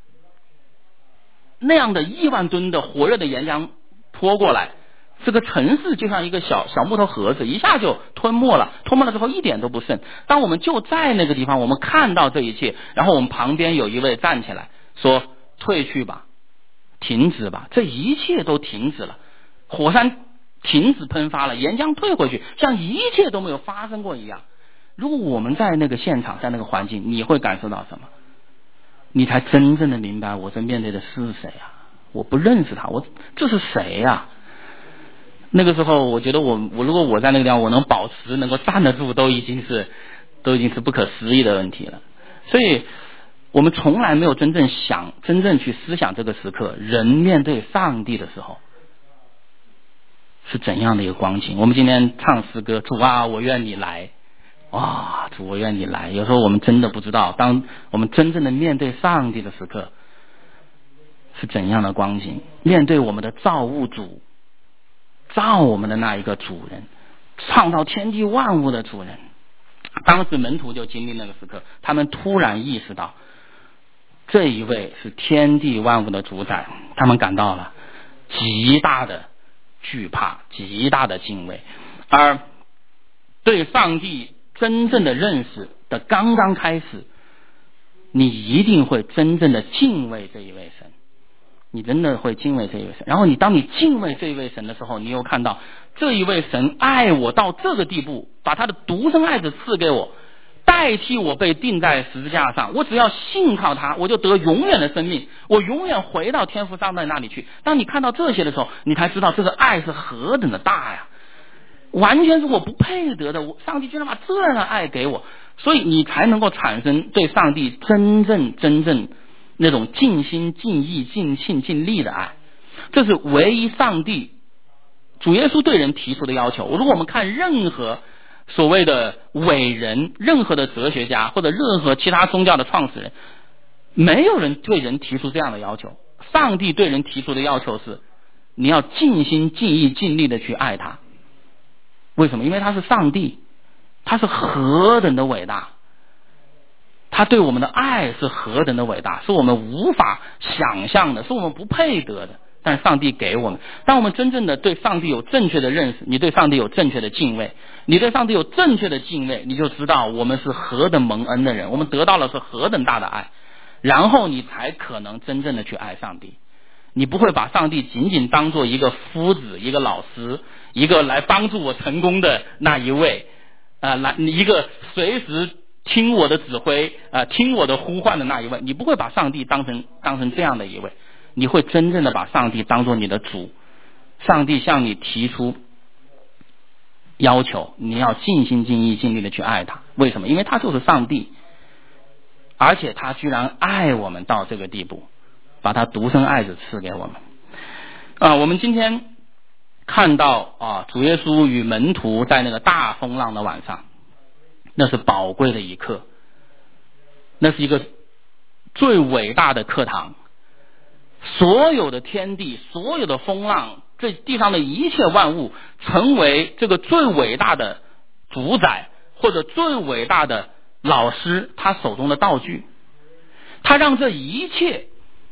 那样的亿万吨的火热的岩浆泼过来，这个城市就像一个小小木头盒子，一下就吞没了，吞没了之后一点都不剩。当我们就在那个地方，我们看到这一切，然后我们旁边有一位站起来说：退去吧，停止吧，这一切都停止了，火山停止喷发了，岩浆退回去，像一切都没有发生过一样。如果我们在那个现场，在那个环境，你会感受到什么？你才真正的明白我这面对的是谁啊？我不认识他，我这是谁呀？那个时候我觉得我我如果我在那个地方我能保持能够站得住，都已经是都已经是不可思议的问题了。所以我们从来没有真正想真正去思想这个时刻，人面对上帝的时候是怎样的一个光景。我们今天唱诗歌，主啊我愿你来，哇，主我愿你来。有时候我们真的不知道，当我们真正的面对上帝的时刻是怎样的光景，面对我们的造物主，造我们的那一个主人，创造天地万物的主人。当时门徒就经历那个时刻，他们突然意识到这一位是天地万物的主宰，他们感到了极大的惧怕，极大的敬畏。而对上帝真正的认识的刚刚开始，你一定会真正的敬畏这一位神，你真的会敬畏这一位神。然后你当你敬畏这一位神的时候，你又看到这一位神爱我到这个地步，把他的独生爱子赐给我，代替我被钉在十字架上，我只要信靠他，我就得永远的生命，我永远回到天父上帝那里去。当你看到这些的时候，你才知道这个爱是何等的大呀，完全是我不配得的，上帝居然把这样的爱给我，所以你才能够产生对上帝真正真正那种尽心尽意尽性尽力的爱。这是唯一上帝主耶稣对人提出的要求。如果我们看任何所谓的伟人，任何的哲学家或者任何其他宗教的创始人，没有人对人提出这样的要求。上帝对人提出的要求是你要尽心尽意尽力的去爱他。为什么？因为他是上帝，他是何等的伟大，他对我们的爱是何等的伟大，是我们无法想象的，是我们不配得的，但是上帝给我们。当我们真正的对上帝有正确的认识，你对上帝有正确的敬畏，你对上帝有正确的敬畏，你就知道我们是何等蒙恩的人，我们得到了是何等大的爱，然后你才可能真正的去爱上帝。你不会把上帝仅仅当做一个夫子，一个老师，一个来帮助我成功的那一位，呃，来一个随时听我的指挥，呃，听我的呼唤的那一位。你不会把上帝当成当成这样的一位，你会真正的把上帝当做你的主。上帝向你提出要求，你要尽心尽意尽力的去爱他。为什么？因为他就是上帝，而且他居然爱我们到这个地步，把他独生爱子赐给我们。啊，我们今天看到啊，主耶稣与门徒在那个大风浪的晚上，那是宝贵的一刻，那是一个最伟大的课堂。所有的天地，所有的风浪，这地上的一切万物，成为这个最伟大的主宰或者最伟大的老师他手中的道具。他让这一切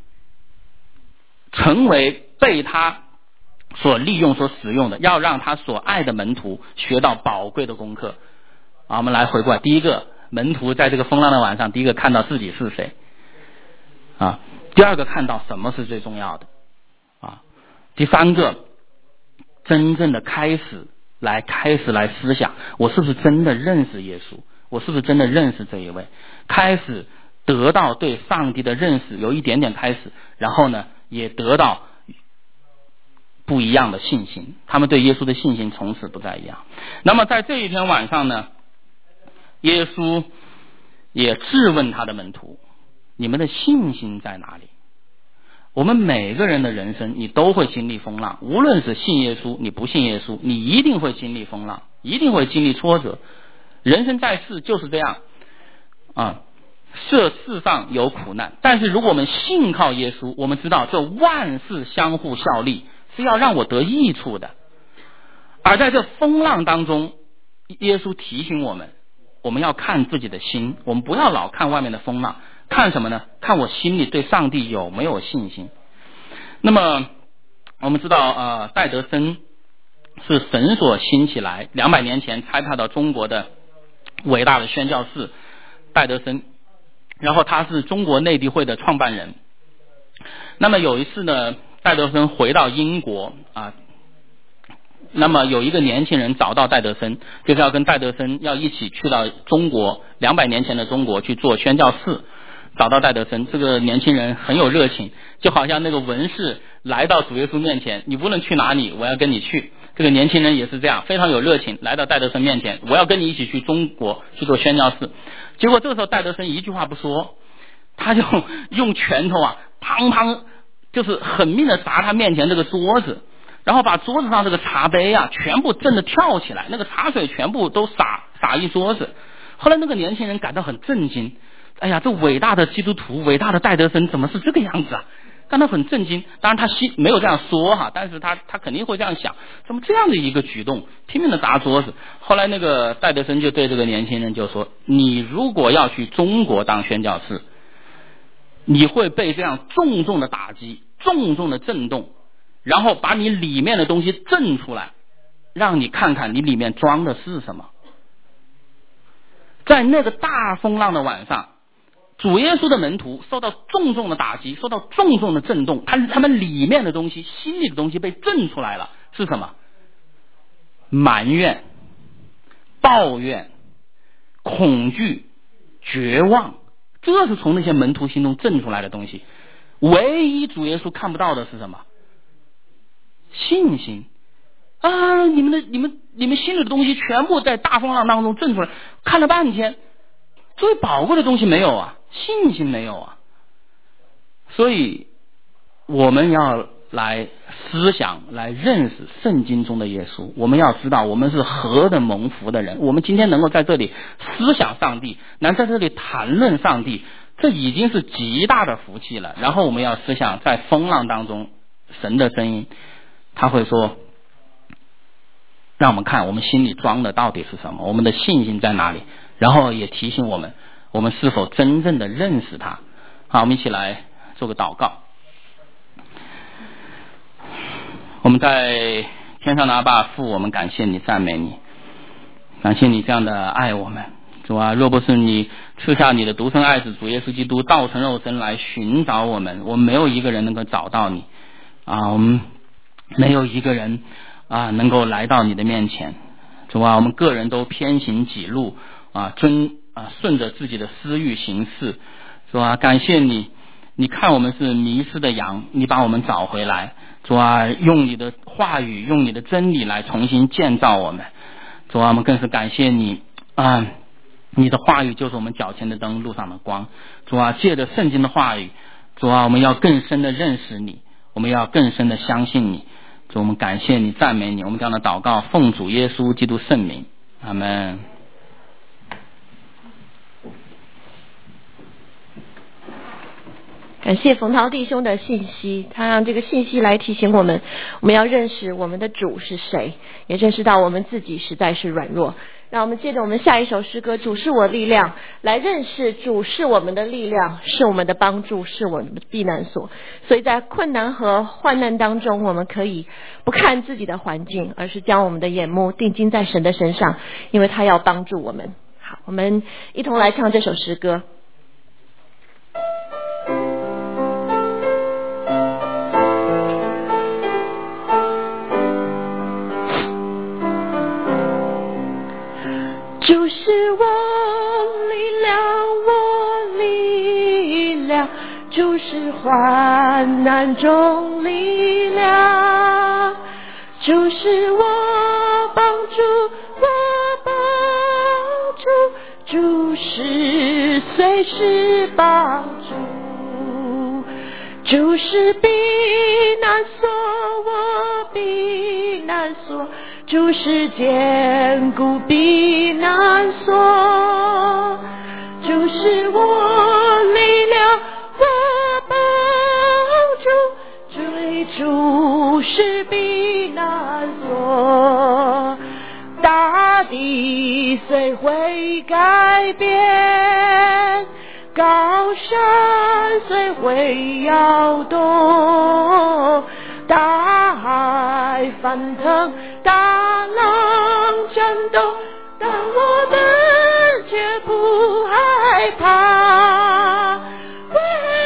成为被他所利用所使用的，要让他所爱的门徒学到宝贵的功课。啊，我们来回顾，第一个，门徒在这个风浪的晚上，第一个看到自己是谁啊，第二个看到什么是最重要的啊，第三个，真正的开始来开始来思想，我是不是真的认识耶稣，我是不是真的认识这一位，开始得到对上帝的认识，有一点点开始，然后呢也得到不一样的信心，他们对耶稣的信心从此不再一样。那么在这一天晚上呢，耶稣也质问他的门徒，你们的信心在哪里？我们每个人的人生你都会经历风浪，无论是信耶稣你不信耶稣，你一定会经历风浪，一定会经历挫折。人生在世就是这样啊，这世上有苦难，但是如果我们信靠耶稣，我们知道这万事相互效力，是要让我得益处的。而在这风浪当中，耶稣提醒我们，我们要看自己的心，我们不要老看外面的风浪，看什么呢？看我心里对上帝有没有信心。那么我们知道呃，戴德森是神所兴起来，两百年前差派到中国的伟大的宣教士戴德森，然后他是中国内地会的创办人。那么有一次呢，戴德森回到英国啊，那么有一个年轻人找到戴德森，就是要跟戴德森要一起去到中国，两百年前的中国去做宣教士。找到戴德森，这个年轻人很有热情，就好像那个文士来到主耶稣面前，你无论去哪里我要跟你去。这个年轻人也是这样，非常有热情，来到戴德森面前，我要跟你一起去中国去做宣教士。结果这个时候戴德森一句话不说，他就用拳头啊砰砰就是狠命的砸他面前这个桌子，然后把桌子上这个茶杯啊全部震得跳起来，那个茶水全部都洒洒一桌子。后来那个年轻人感到很震惊，哎呀，这伟大的基督徒，伟大的戴德森怎么是这个样子啊？感到很震惊。当然他心没有这样说哈，但是他他肯定会这样想，怎么这样的一个举动，拼命的砸桌子。后来那个戴德森就对这个年轻人就说，你如果要去中国当宣教士，你会被这样重重的打击，重重的震动，然后把你里面的东西震出来，让你看看你里面装的是什么。在那个大风浪的晚上，主耶稣的门徒受到重重的打击，受到重重的震动，他他们里面的东西，心里的东西被震出来了，是什么？埋怨、抱怨、恐惧、绝望，这是从那些门徒心中震出来的东西。唯一主耶稣看不到的是什么？信心啊！你们的、你们、你们心里的东西全部在大风浪当中震出来，看了半天，最宝贵的东西没有啊，信心没有啊。所以我们要来思想，来认识圣经中的耶稣。我们要知道我们是何等蒙福的人，我们今天能够在这里思想上帝，能在这里谈论上帝，这已经是极大的福气了。然后我们要思想在风浪当中神的声音，他会说，让我们看我们心里装的到底是什么，我们的信心在哪里，然后也提醒我们，我们是否真正的认识他。好，我们一起来做个祷告。我们在天上的阿爸父，我们感谢你，赞美你，感谢你这样的爱我们。主啊，若不是你赐下你的独生爱子主耶稣基督道成肉身来寻找我们，我们没有一个人能够找到你啊，我们没有一个人啊能够来到你的面前。主啊，我们个人都偏行己路啊，遵啊顺着自己的私欲行事。主啊，感谢你，你看我们是迷失的羊，你把我们找回来。主啊，用你的话语，用你的真理来重新建造我们。主啊，我们更是感谢你啊，你的话语就是我们脚前的灯，路上的光。主啊，借着圣经的话语，主啊，我们要更深的认识你，我们要更深的相信你。主，我们感谢你，赞美你，我们这样的祷告奉主耶稣基督圣名，阿们。 感谢冯涛弟兄的信息，他让这个信息来提醒我们，我们要认识我们的主是谁，也认识到我们自己实在是软弱。让我们接着我们下一首诗歌，主是我力量，来认识主是我们的力量，是我们的帮助，是我们的避难所。所以在困难和患难当中，我们可以不看自己的环境，而是将我们的眼目定睛在神的身上，因为他要帮助我们。好，我们一同来唱这首诗歌。主是我力量，我力量，主是患难中力量， 主是我帮助，我帮助，主是随时帮助，主是避难所，我避难所，主是坚固避难所，主是我力量，我帮助，主主是避难所，大地虽会改变，高山虽会摇动，大海翻腾，大浪战斗，但我们却不害怕。喂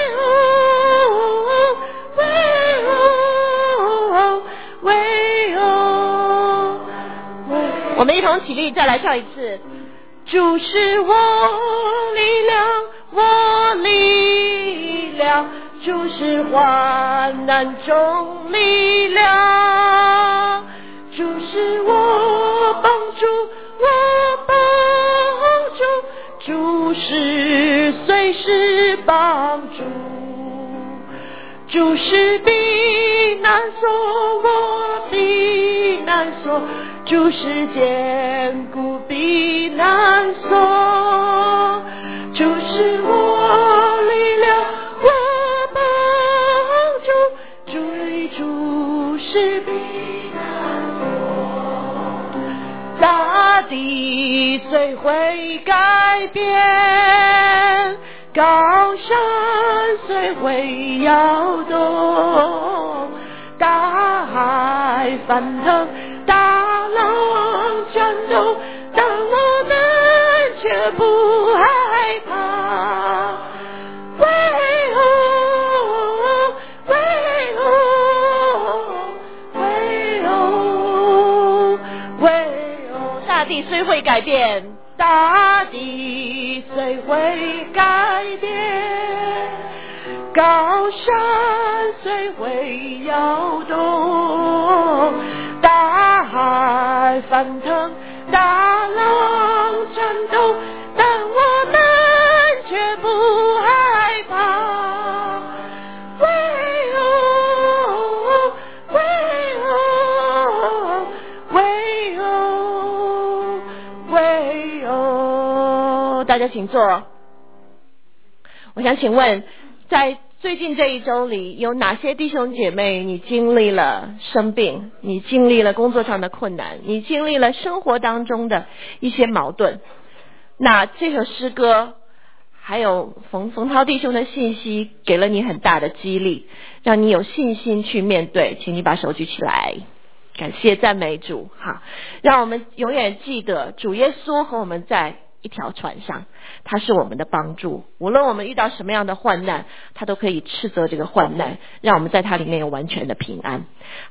哦，喂哦，喂哦，喂。我们一同起立，再来唱一次。主是我力量，我力量，主是患难中力量，主是我帮助，我帮助，主是随时帮助，主是避难所，我避难所，主是坚固避难所，主是我力量，我帮助，主主是避难所，大地虽会改变，高山虽会摇动，大海翻腾，大浪战斗，但我们却不害怕。喂哦，喂哦，喂哦，喂哦，大地虽会改变，大地虽会改变，高山虽会摇动，大海翻腾，大浪战斗，但我们却不害怕。喂哦，喂哦，喂哦，喂哦，大家请坐。我想请问，在最近这一周里，有哪些弟兄姐妹你经历了生病，你经历了工作上的困难，你经历了生活当中的一些矛盾？那这首诗歌还有冯冯涛弟兄的信息给了你很大的激励，让你有信心去面对。请你把手举起来，感谢赞美主。好，让我们永远记得主耶稣和我们在一条船上，他是我们的帮助，无论我们遇到什么样的患难，他都可以斥责这个患难，让我们在他里面有完全的平安。